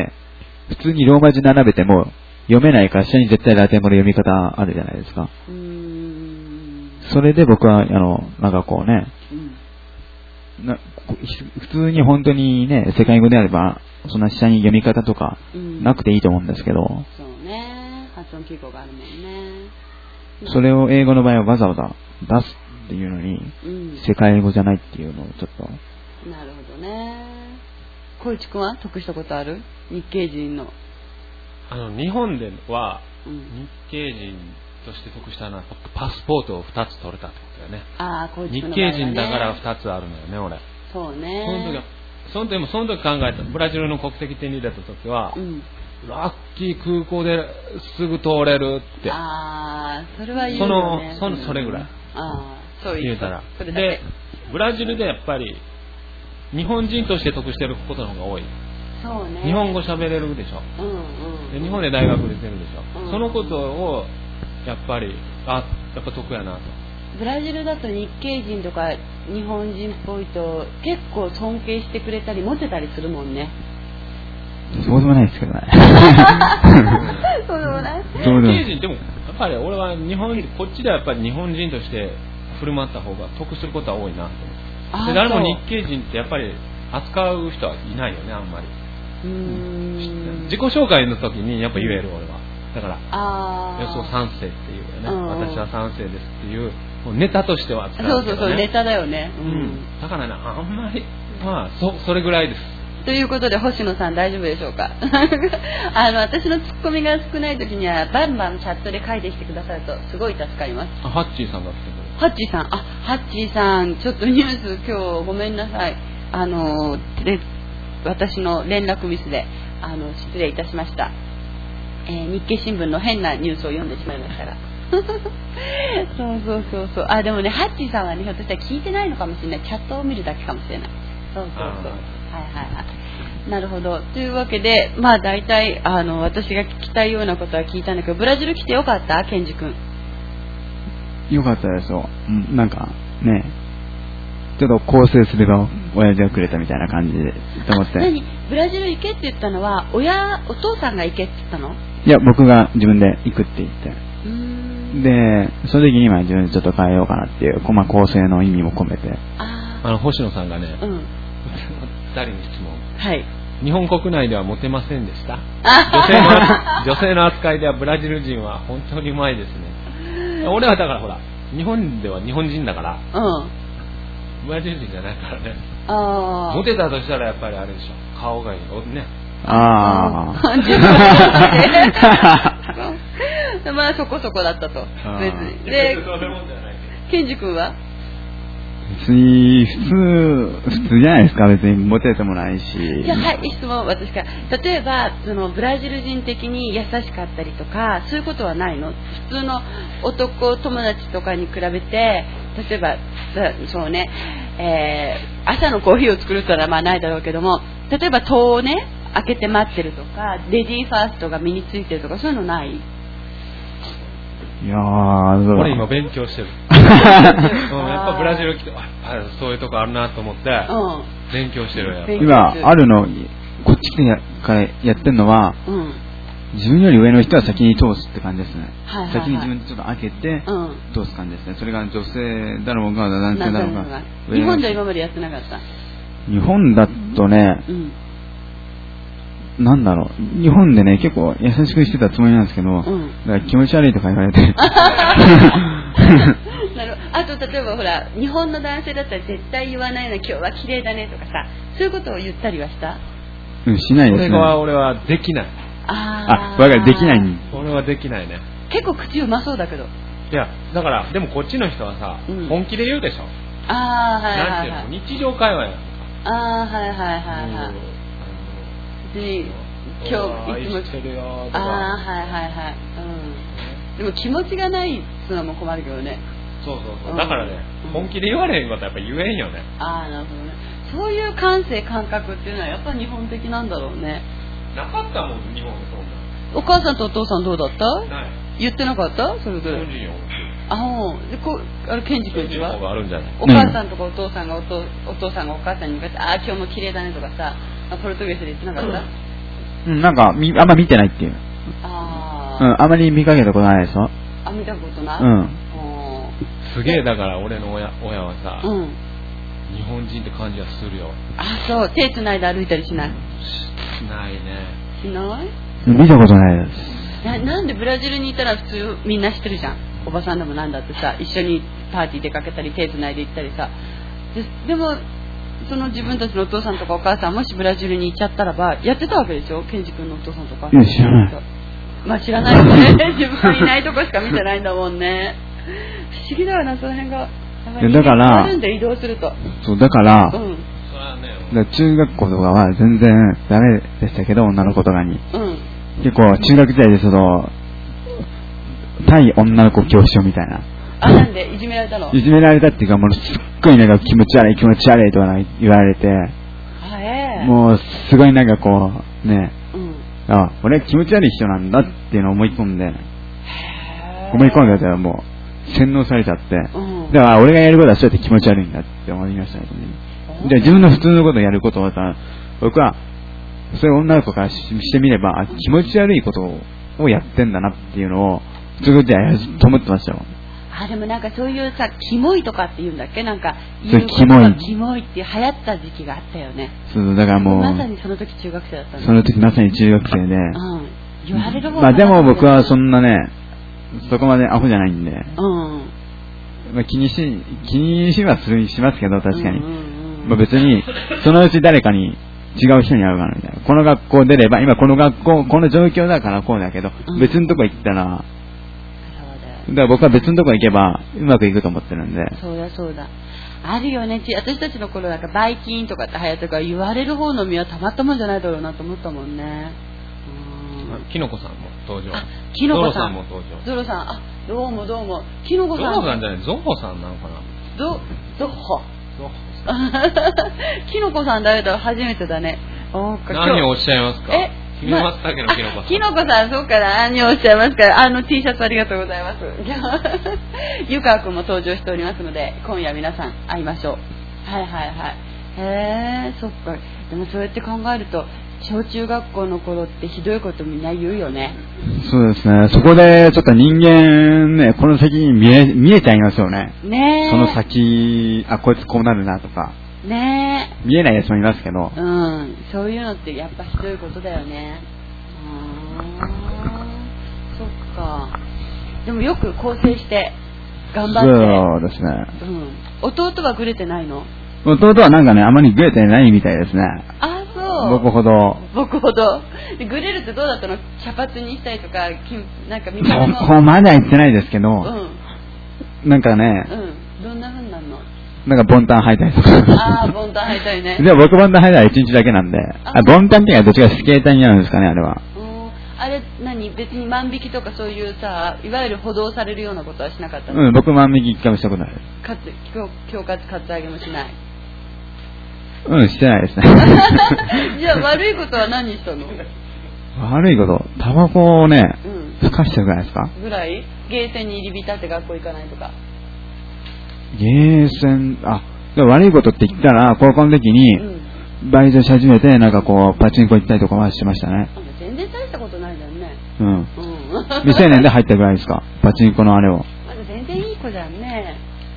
普通にローマ字並べても読めないから下に絶対ラテン語の読み方あるじゃないですか。うーん。それで僕は、あの、なんかこうね、うん、な普通に本当にね、世界語であれば、そんな下に読み方とかなくていいと思うんですけど。うん、 そうね。発音記号があるもんね。 それを英語の場合はわざわざ出すっていうのに、うん、世界語じゃないっていうのをちょっと。 なるほどね。小市君は得したことある？日系人の。 あの日本では、うん、日系人として得したのはパスポートをふたつ取れたってことだよね。 ああ、小市君の場合はね。日系人だからふたつあるのよね、俺。 そうね。 その時は、その時もその時考えた。ブラジルの国籍手に入れた時は。うんラッキー空港ですぐ通れるって。 ああ、それは言うよね。 その、その、それぐらい。ああ、そう言うたら。で、ブラジルでやっぱり、日本人として得してることの方が多い。 そうね。 日本語喋れるでしょ。うんうん。で、日本で大学出てるでしょ。うん、そのことを、やっぱり、あ、やっぱ得やなと。 ブラジルだと日系人とか日本人っぽいと、結構尊敬してくれたり、モテたりするもんね。 そうでもないですけどね。 そうでもない。 日系人でもやっぱり俺は日本こっちではやっぱり日本人として振る舞った方が得することは多いなと思う。で誰も日系人ってやっぱり扱う人はいないよねあんまり。うーん自己紹介の時にやっぱ言える俺は。だからあ予想賛成っていうよね。私は賛成ですっていうもうネタとしては扱うけどね。 そうそうそうネタだよね。 うん。うん、だからねあんまりまあそそれぐらいです。 ということで星野さん大丈夫でしょうかあの私のツッコミが少ない時にはバンバンチャットで書いてきてくださるとすごい助かります。 あハッチーさんだってハッチーさんあハッチーさんちょっとニュース今日ごめんなさいあので私の連絡ミスであの失礼いたしました、えー、日経新聞の変なニュースを読んでしまいましたがそうそうそうそうあでもねハッチーさんはねひょっとしたら聞いてないのかもしれないチャットを見るだけかもしれないそうそうそうはいはいはい。なるほど。というわけで、まあ大体あの私が聞きたいようなことは聞いたんだけど、ブラジル来てよかった、ケンジ君。 よかったですよ。うん、なんかね、ちょっと構成すれば親父がくれたみたいな感じでと思って。 何ブラジル行けって言ったのは親お父さんが行けって言ったの？ いや僕が自分で行くって言って。 うーんでその時に今自分でちょっと変えようかなっていうまあ構成の意味も込めて。 ああの星野さんがね、 うん、 ふたりに質問。 はい。 日本国内ではモテませんでした？女性の女性の扱いではブラジル人は本当にうまいですね。俺はだからほら日本では日本人だから、 うん、 ブラジル人じゃないからね。 あモテたとしたらやっぱりあれでしょ、顔がいいね。 ああ。 まあそこそこだったと。別に。で、ケンジ君は？ 別に普通普通じゃないですか。別にモテてもないし。 じゃあはい質問私から例えばそのブラジル人的に優しかったりとかそういうことはないの？普通の男友達とかに比べて例えばそうね、えー、朝のコーヒーを作るとはまあないだろうけども例えば戸をね開けて待ってるとかレディーファーストが身についてるとかそういうのない？ いやー俺今勉強してる。うん、やっぱブラジル来てあそういうとこあるなと思って、うん、勉強してるやっぱ今あるのこっち来てからやってるのは、うん、自分より上の人は先に通すって感じですね、はいはいはい、先に自分でちょっと開けて、うん、通す感じですね。それが女性だろうが男性だろうが。 日本では今までやってなかった？ 日本だとね、うんなんだろう日本でね結構優しくしてたつもりなんですけど、うん、だから気持ち悪いとか言われてなるあと例えばほら日本の男性だったら絶対言わないの今日は綺麗だねとかさそういうことを言ったりはした？ うんしないですね。 それは俺はできない。 ああわかるできないに俺はできないね。 結構口うまそうだけど。 いやだからでもこっちの人はさ、うん、本気で言うでしょ。 ああはいはい、はい、 なんていうの日常会話や。 ああはいはいはいはい、うん今日いつもしてるよとかああはいはいはい、うん、でも気持ちがないのも困るけどね。 そうそうそう、うん、だからね、うん、本気で言われへんことはやっぱ言えんよね。 ああなるほどね。そういう感性感覚っていうのはやっぱ日本的なんだろうね。 なかったもん日本でそんな。 お母さんとお父さんどうだった？ ない言ってなかったそれぞれ。 日本人よ。 ああでこうあれケンジ君ちはあるんじゃないお母さんとかお父さんがおとお父さんがお母さんに向かってああ今日も綺麗だねとかさポルトゲスで言ってなかった？ うん、なんかみあんま見てないっていう。ああ。うん、あまり見かけたことないでしょ。 あ見たことない。 うん。 すげえだから俺の親親はさ、 うん、 日本人って感じはするよ。 あそう手つないで歩いたりしない？ しないね。 しない？ 見たことないです。 な, なんでブラジルにいたら普通みんな知ってるじゃん。おばさんでもなんだってさ一緒にパーティー出かけたり手つないで行ったりさ で, でもその自分たちのお父さんとかお母さんもしブラジルに行っちゃったらばやってたわけでしょケンジ君のお父さんとか。 いや知らない。 まあ知らないよね自分がいないとこしか見てないんだもんね。不思議だよなその辺が。 だからあるんで移動するとそうだから、 うん、 だから中学校とかは全然ダメでしたけど女の子とかに、 うん、 結構中学時代でその対女の子教師みたいなあなんでいじめられたの？ いじめられたっていうかもうすっごいなんか気持ち悪い気持ち悪いとか言われてあ、えー、 もうすごいなんかこうね、 うん、 あ俺は気持ち悪い人なんだっていうのを思い込んで思い込んでたらもう洗脳されちゃって、うん、だから俺がやることはそうやって気持ち悪いんだって思いましたね。じゃあ自分の普通のことをやることをさ僕はそういう女の子からしてみれば気持ち悪いことをやってんだなっていうのをそういうことでやると思ってましたよ。 あでもなんかそういうさキモいとかって言うんだっけなんか言うことがキモいって流行った時期があったよね。 そうだからもうまさにその時中学生だったんだ。 その時まさに中学生で、うん、 言われる方まあでも僕はそんなねそこまでアホじゃないんで、 うんまあ、気にし気にしはするしますけど確かに、うんうんうんまあ、別にそのうち誰かに違う人に会うからみたいなこの学校出れば今この学校この状況だからこうだけど、うん、別のとこ行ったらだから僕は別のとこ行けばうまくいくと思ってるんで。 そうだそうだあるよね。私たちの頃なんかバイキンとかって流行ったから言われる方の身はたまったもんじゃないだろうなと思ったもんね。 うんきのこさんも登場。 あきのこさんゾロさんも登場。 ゾロさんあどうもどうもきのこさん。 ゾロさんじゃないゾホさんなのかな。 ゾゾホきのこさん誰だ初めてだね。お何をおっしゃいますか。 え決めましたけど、きのこさん。 きのこさん、そうかな、何をおっしゃいますか。あの T シャツありがとうございます。ゆかわくんも登場しておりますので、今夜皆さん会いましょう。はいはいはい。 へえ、そっか。でもそうやって考えると小中学校の頃ってひどいことみんな言うよね。 そうですね。そこでちょっと人間ね、この先に見え見えちゃいますよね。 ねえ。 その先、あ、こいつこうなるなとか。 ねえ。 見えないやつもいますけど。 うん。そういうのってやっぱひどいことだよね。ああ、そっか。でもよく構成して頑張って。 そうですね。 うん。弟はグレてないの？ 弟はなんかね、あまりグレてないみたいですね。 あ、そう。 僕ほど。 僕ほど。グレるってどうだったの？茶髪にしたりとか、なんか見た目の。 そこまでは言ってないですけど、 うん、 なんかね、 うん、どんな風になるの？ なんかボンタン履いたりとか。 ああ、ボンタン履いたりね。 でも僕ボンタン履いたら一日だけなんで、あ、ボンタンっていうのはどっちかスケーターになるんですかね、あれは。 あれ何、別に万引きとかそういうさ、いわゆる補導されるようなことはしなかったの？ うん、僕万引き一回もしたことない。 かつ恐喝カツアゲもしない。 うん、してないですね。 じゃあ悪いことは何したの？ 悪いこと、タバコをね、 うん、 ふかしてるぐらいですか？ ぐらい？ゲーセンに入り浸って学校行かないとか。 ゲーセン、あ、でも悪いことって言ったら、高校の時に、バイトし始めて、なんかこう、パチンコ行ったりとかはしてましたね。 全然大したことないじゃんね。 うん。 うん、 未成年で入ったぐらいですか？パチンコのあれを。 まだ全然いい子じゃんね。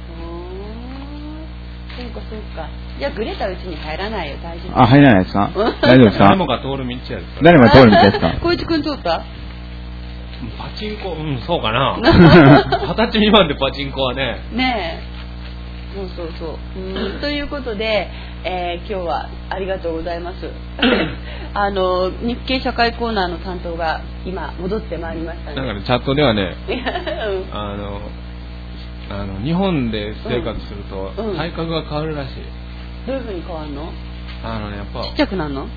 うーん。そうかそうか。いや、グレたうちに入らないよ、大丈夫。 あ、入らないですか？大丈夫ですか？ 誰もが通る道やですか？ 誰もが通る道ですか？ 小一くん通った？ パチンコ、うん、そうかな。二十歳未満でパチンコはね。 ねえ。そうそうそう。うん、ということで、えー、今日はありがとうございます。あの日経社会コーナーの担当が今戻ってまいりましたね。 なんかね、チャットではね、 うん、 あのあの日本で生活すると体格が変わるらしい。 どういう風に変わるの？ あのね、やっぱちっちゃくなるの？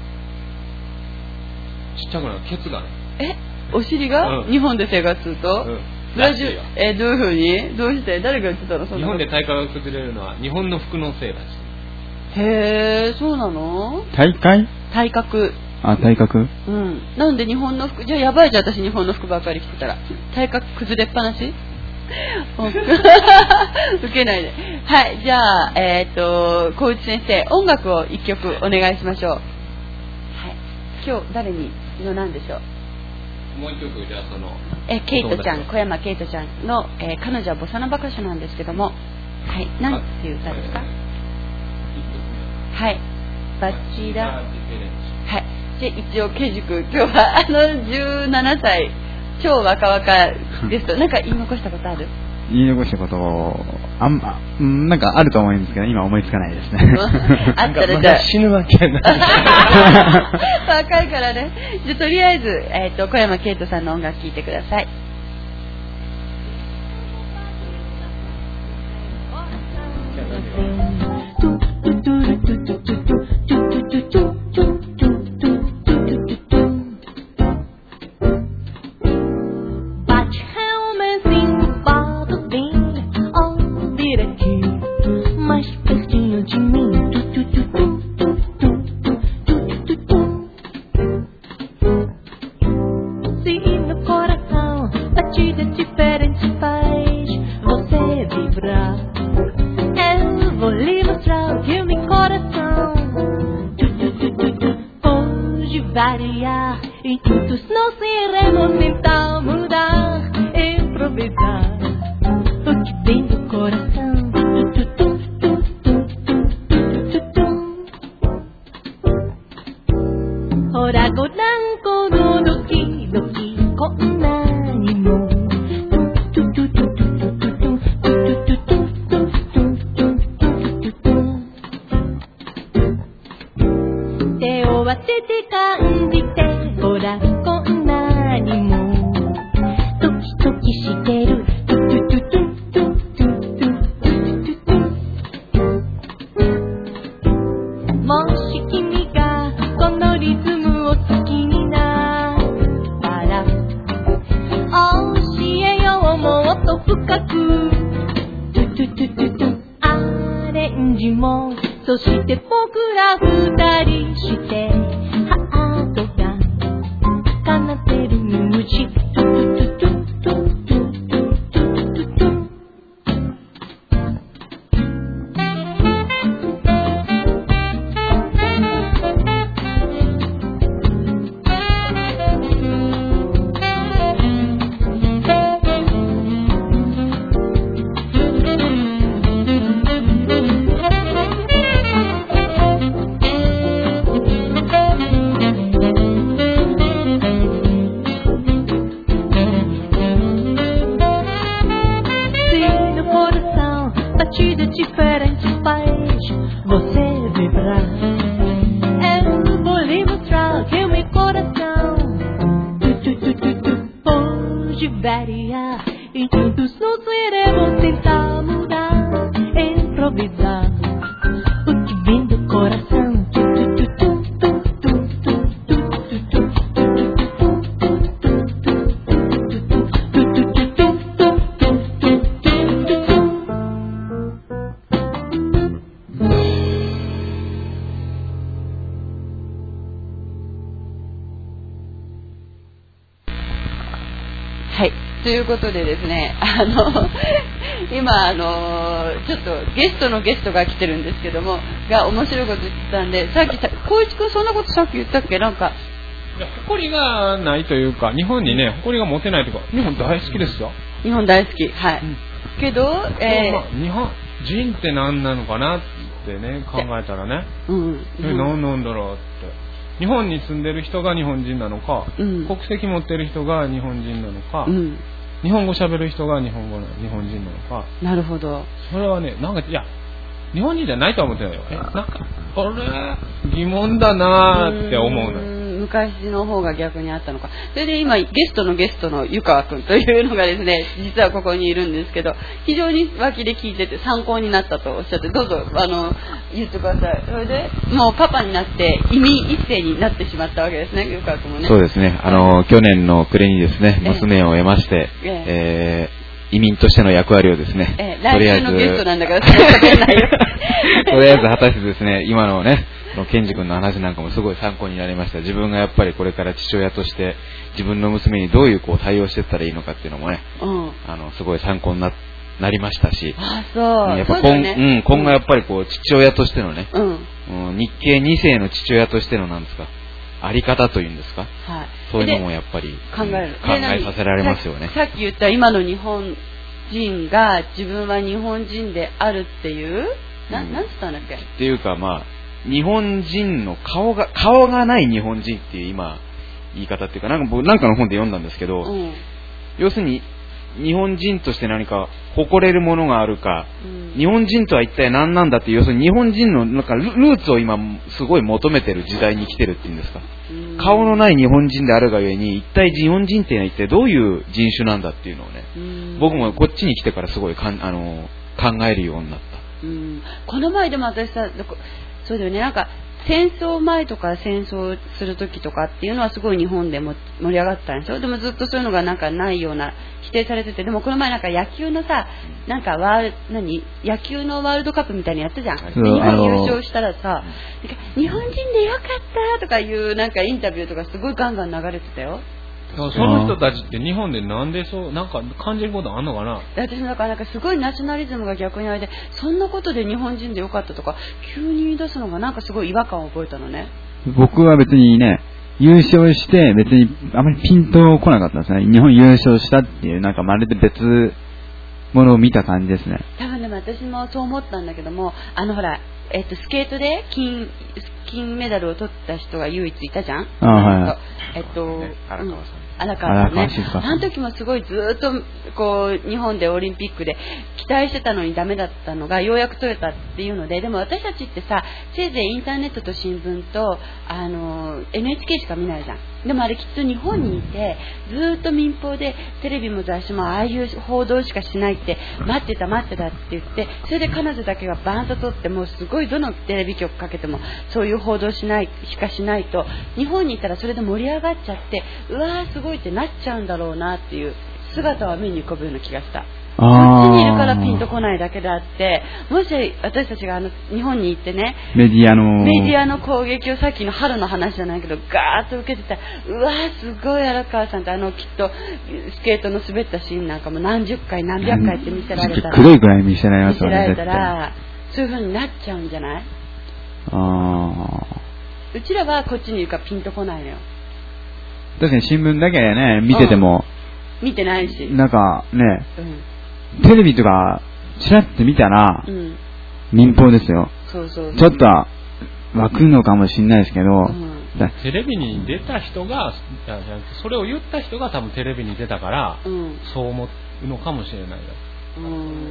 ちっちゃくなる、ケツがね。 え、お尻が、うん、日本で生活すると？うん、ブラジル、えー、どういう風に？どうして？誰が言ってたの？そんな日本で体格が崩れるのは日本の服のせいらしい。 へえ、そうなの？ 体感？ 体格。 あ、体格？ うん。なんで日本の服、じゃあやばいじゃん、私日本の服ばっかり着てたら。体格崩れっぱなし？受けないで。はい、じゃあ、えっ、ー、と、小内先生、音楽を一曲お願いしましょう。はい。今日誰にの何でしょう？ もう一曲、じゃあそのえケイトちゃん、小山ケイトちゃんの、えー、彼女はボサノバ歌手なんですけども、はい、なんていう歌ですか？はい、バチラ。はい、じゃあ一応ケイジ君、今日はあのじゅうななさい、超若々ですと、なんか言い残したことある？ 言い残したことあんま、なんかあると思うんですけど、今思いつかないですね。 あったらじゃあ死ぬわけない。 若いからね。じゃあとりあえず、えっと、小山ケイトさんの音楽聴いてください。 bate de diferentes faz você vibrar. Eu vou lhe mostrar que o meu coração tu, tu, tu, tu, tu, hoje varia. E juntos nos iremos tentar mudar, improvisar o que vem do coração. ということでですね、あの今あのちょっとゲストのゲストが来てるんですけども、が面白いこと言ってたんで、さっき光一君そんなことさっき言ったっけ？なんかいや誇りがないというか、日本にね誇りが持てないというか、日本大好きですよ。 日本大好き、はい。うん、けど、えーまあ、日本人って何なのかなってね考えたらね、 うん、 え何なんだろうって。日本に住んでる人が日本人なのか、うん、国籍持ってる人が日本人なのか、うん、日本語喋る人が日本語の日本人なのか。 なるほど。 それはね、なんかいや日本人じゃないとは思ってないよ。えなんかこれ疑問だなーって思うのよ。 昔の方が逆にあったのか。それで今ゲストのゲストの湯川くんというのがですね、実はここにいるんですけど、非常に脇で聞いてて参考になったとおっしゃって、どうぞあの言ってください。それでもうパパになって移民一世になってしまったわけですね、湯川くんもね。 そうですね。あの去年の暮れにですね、娘を得まして、えええー移民としての役割をですね、 ええ、来週のゲストなんだからそれはないよとりあえず果たしてですね、今のね、ケンジ君の話なんかもすごい参考になりました。自分がやっぱりこれから父親として自分の娘にどういうこう対応していったらいいのかっていうのもね、うん、あのすごい参考にななりましたし、 あそうやっぱ今、ねうん、今後やっぱりこう父親としてのね、うんうん、日系に世の父親としてのなんですか、あり方というんですか、はい、そういうのもやっぱり考える、 考えさせられますよね。 さっき言った今の日本人が自分は日本人であるっていうな、うん、なんつったんだっけっていうか、まあ日本人の顔が顔がない日本人っていう今言い方っていうか、なんか僕なんかの本で読んだんですけど、うん、要するに日本人として何か誇れるものがあるか、うん、日本人とは一体何なんだっていう、要するに日本人のなんかルーツを今すごい求めてる時代に来てるっていうんですか、うん、顔のない日本人であるがゆえに一体日本人っていうのは一体どういう人種なんだっていうのをね、うん、僕もこっちに来てからすごいかんあの考えるようになった、 うん、この前でも私さ、そうだよね、なんか戦争前とか戦争する時とかっていうのはすごい日本でも盛り上がったんでしょ。でもずっとそういうのがなんかないような否定されてて、でもこの前なんか野球のさ、なんかワー何野球のワールドカップみたいにやったじゃん。で日本優勝したらさ、日本人でよかったとかいうなんかインタビューとかすごいガンガン流れてたよ。 その人たちって日本でなんでそうなんか感じることあんのかな。 私なんかなんかすごいナショナリズムが逆にあれで、そんなことで日本人でよかったとか急に言い出すのがなんかすごい違和感を覚えたのね。 僕は別にね、優勝して別にあまりピンとこなかったですね。日本優勝したっていうなんかまるで別物を見た感じですね。 多分でも私もそう思ったんだけども、あのほら、えっと、スケートで金金メダルを取った人が唯一いたじゃん。 あ、はい、 えっと、 ね、荒川さん。 荒川さんね。あの時もすごいずっとこう日本でオリンピックで期待してたのにダメだったのがようやく取れたっていうので、でも私たちってさ、せいぜいインターネットと新聞とあの エヌエイチケー しか見ないじゃん。でもあれきっと日本にいてずっと民放でテレビも雑誌もああいう報道しかしないって待ってた待ってたって言って、それで彼女だけがバーンと取って、もうすごいどのテレビ局かけてもそういう報道しないしかしないと、日本にいたらそれで盛り上がっちゃって、うわーすごいってなっちゃうんだろうなっていう姿は目に浮かぶような気がした。こっちにいるからピンとこないだけであって、もし私たちがあの日本に行ってね、 メディアのメディアの攻撃をさっきの春の話じゃないけどガーッと受けてたら、うわーすごい荒川さんって、あのきっとスケートの滑ったシーンなんかも何十回何百回って見せられたら、 黒いぐらい見せられますよね。 見せられたらそういう風になっちゃうんじゃない？ あうちらはこっちにいるからピンとこないのよ。 確かに新聞だけね見てても、 うん、見てないし、 なんかね、 うん、 テレビとかちらって見たら、うん、民放ですよ。 そうそうそう、 ちょっと湧くのかもしれないですけど、うん、 テレビに出た人が、それを言った人が多分テレビに出たから、うん、そう思うのかもしれないよ。 うん、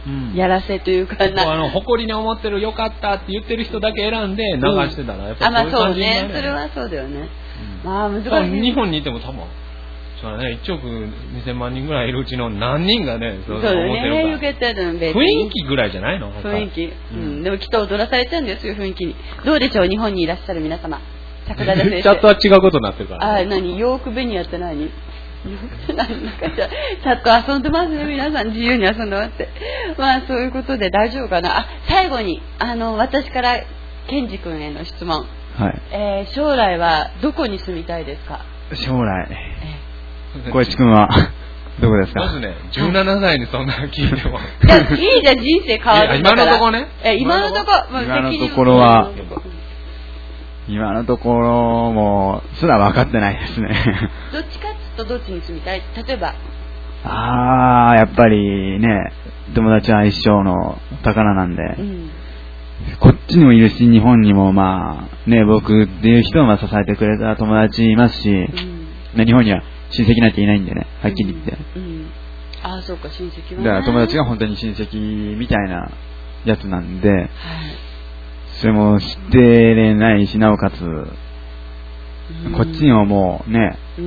やらせというかな、あの誇りに思ってるよかったって言ってる人だけ選んで流してたらやっぱりそういう感じになる、 ね、あまあそうね、それはそうだよね、 うん、 まあ難しい。 日本にいても多分そうね、いちおくにせんまん人ぐらいいるうちの何人がね、 そうだね、受けてるの別に雰囲気ぐらいじゃないの？ 雰囲気、うん、でもきっと踊らされてるんですよ、雰囲気に。どうでしょう、日本にいらっしゃる皆様、桜田先生。 チャットは違うことになってるから、 ね、あ、何、ヨークベニアって何？なんかじゃちゃんと遊んでますね、皆さん自由に遊んでますって。まあそういうことで大丈夫かな。あ、最後にあの私からケンジ君への質問、 はい、 えー、将来はどこに住みたいですか？ 将来、小市君はどこですか？ まずね、じゅうななさいにそんな聞いてもいや、いいじゃん、人生変わるんだから。 今のところね、 え今のところ、まあ、 今のところは今のところもすら分かってないですね。 どっちかっていうとどっちに住みたい？例えば、 ああ、やっぱりね、友達は一生の宝なんで、うん、こっちにもいるし、日本にもまあね、僕っていう人を支えてくれた友達いますし、うん、日本には親戚なんていないんでね、はっきり言って、 うんうん、ああそうか、親戚はね、 だから友達が本当に親戚みたいなやつなんで、はい、それも知ってれないし、なおかつ、うん、こっちにももうね、うん、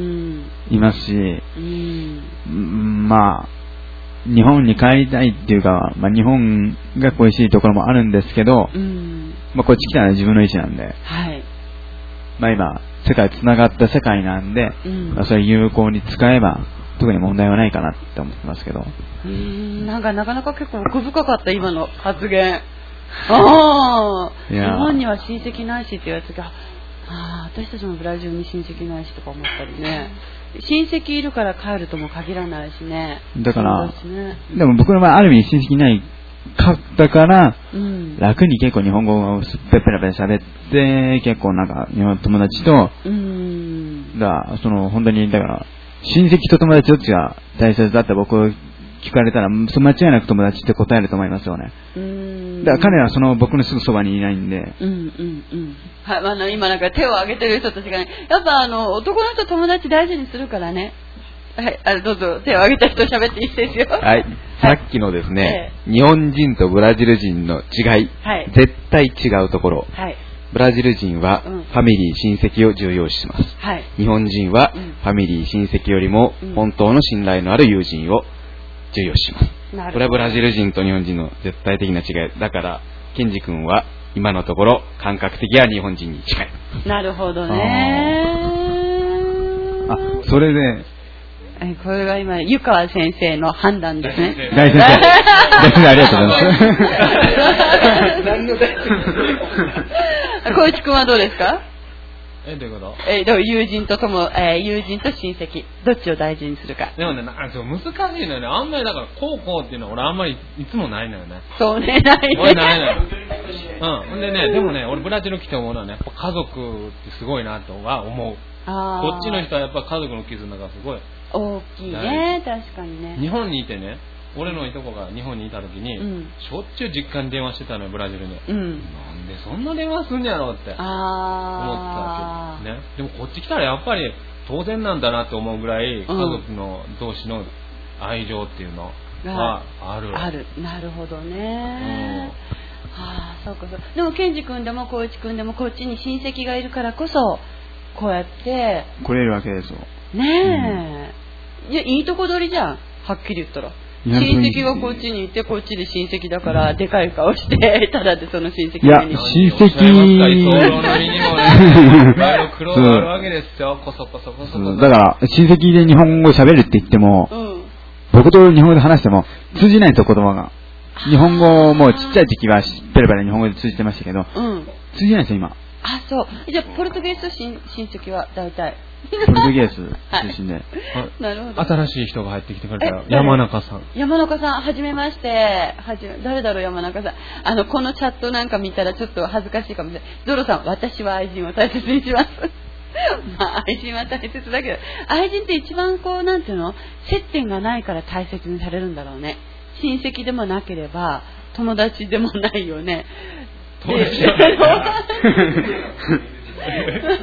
いますし、うん、まあ日本に帰りたいっていうか、まあ、日本が恋しいところもあるんですけど、うん、まあ、こっち来たら自分の意思なんで、はい、まあ、今世界つながった世界なんで、うん、まあ、それ有効に使えば特に問題はないかなって思ってますけど、 うーん、なんかなかなか結構奥深かった今の発言。ああ、日本には親戚ないしっていうやつが、ああ、私たちもブラジルに親戚ないしとか思ったりね。親戚いるから帰るとも限らないしね。 だから、ね、でも僕の場合ある意味親戚ないかったから、うん、楽に結構日本語をペラペラ喋って結構なんか日本友達と、うん、だその本当にだから親戚と友達どっちが大切だって僕聞かれたらそ間違いなく友達って答えると思いますよね。うん、だから彼はその僕のすぐそばにいないんで。うんうんうん。 はい、あの今なんか手を挙げてる人たちがね、やっぱあの男の人友達大事にするからね。はい、あどうぞ手を挙げた人喋っていいですよ。 はい。さっきのですね、ええ、日本人とブラジル人の違い、はい、絶対違うところ。はい。ブラジル人はファミリー親戚を重要視します。はい。日本人はファミリー親戚よりも本当の信頼のある友人を重要視します。なるほど。これはブラジル人と日本人の絶対的な違いだから、ケンジ君は今のところ感覚的は日本人に近い。 なるほどね。 あ、それでこれは今湯川先生の判断ですね。 大先生、大先生ありがとうございます。 何の大先生。小内君はどうですか？ え、どういうこと？ えー、友人ととも、えー、友人と親戚どっちを大事にするか。 でもね、なんか難しいのよね。あんまりだからこうこうっていうのは俺あんまりいつもないのよね。 そうね、ないね。 俺ないのよ。うん。ほんでね、でもね、俺ブラジル来て思うのはね、やっぱ家族ってすごいなとは思う。あこっちの人はやっぱ家族の絆がすごい大きいね。確かにね。 日本にいてね、俺のいとこが日本にいた時に、うん、しょっちゅう実家に電話してたのよ、ブラジルに、うん、なんでそんな電話すんねやろって思ってたわけ、ね、でもこっち来たらやっぱり当然なんだなって思うぐらい、うん、家族の同士の愛情っていうのはあるある。なるほどね、うん、はあ、そうかそう。でもケンジ君でも小内君でもこっちに親戚がいるからこそこうやって来れるわけですよねえ、うん、いや、いいとこ取りじゃん、はっきり言ったら。親戚がこっちにいてこっちで親戚だからでかい顔してただでその親戚いや親戚だから親戚で日本語喋るって言っても、うん、僕と日本語で話しても通じないと言葉が日本語もちっちゃい時はペラペラ日本語で通じてましたけど、うん、通じないですよ今。 あ、そう。じゃあポルトゲース親戚は大体ポルトゲース中心で、はい、 なるほど。新しい人が入ってきてくれたよ。山中さん。 山中さん、はじめまして。はじめ誰だろう、山中さん。あのこのチャットなんか見たらちょっと恥ずかしいかもしれない。ゾロさん、私は愛人を大切にします。まあ愛人は大切だけど、愛人って一番こうなんていうの、接点がないから大切にされるんだろうね。親戚でもなければ友達でもないよね。友達じゃない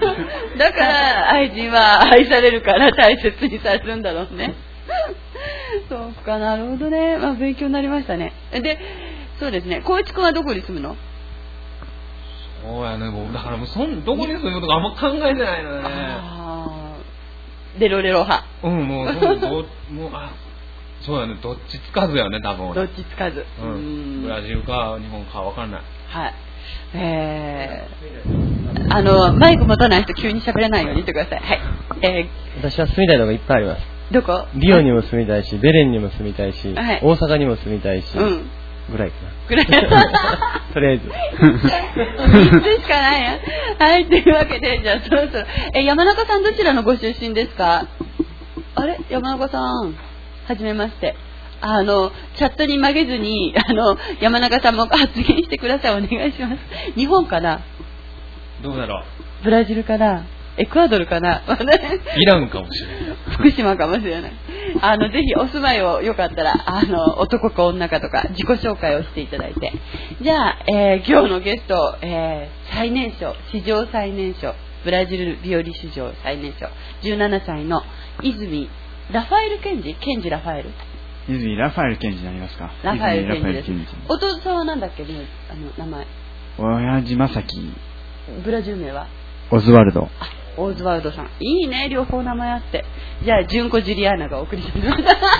だから愛人は愛されるから大切にされるんだろうね。 そうか、なるほどね。まあ勉強になりましたね。で、そうですね。光一君はどこに住むの？ そうやね。もうだからもうそんどこに住むとかあんま考えてないのよね。 ああ。レロレロ派。 うん、もうそうどもうあそうやね。どっちつかずやね多分。 どっちつかず。 うん。ブラジルか日本かわかんない。 はい。えー、あのマイク持たない人急に喋れないようにしてください。はい。えー、私は住みたいとこいっぱいあります。 どこ？ リオにも住みたいし、ベレンにも住みたいし、はい、大阪にも住みたいし、うん、ぐらいかな。 ぐらい。 とりあえず。 みっつしかないや。はい、というわけで、じゃあそろそろ。え、山中さんどちらのご出身ですか？あれ山中さん、はじめまして。あの、チャットに曲げずに、あの、山中さんも発言してください。お願いします。日本かな？ どうだろう？ブラジルかな？エクアドルかな？ イランかもしれない。 福島かもしれない。あの、ぜひお住まいをよかったら、あの、男か女かとか、自己紹介をしていただいて。じゃあ、えー、今日のゲスト、えー、最年少、史上最年少、ブラジルビオリ史上最年少、じゅうななさいの泉ラファエル検事、検事ラファエル泉ラファエル検事になりますか？ ラファエル検事です。弟さんはなんだっけ、あの名前。 親父正樹。 ブラジル名は？ オズワルド。 あ、オズワルドさん。いいね、両方名前あって。じゃあ、純子ジュリアーナがお送りします。じゃあ、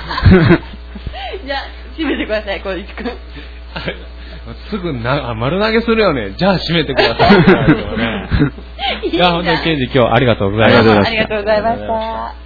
締めてください、小石くん。 すぐな丸投げするよね。じゃあ締めてください。いや、本当にケンジ今日ありがとうございました。 ありがとうございました。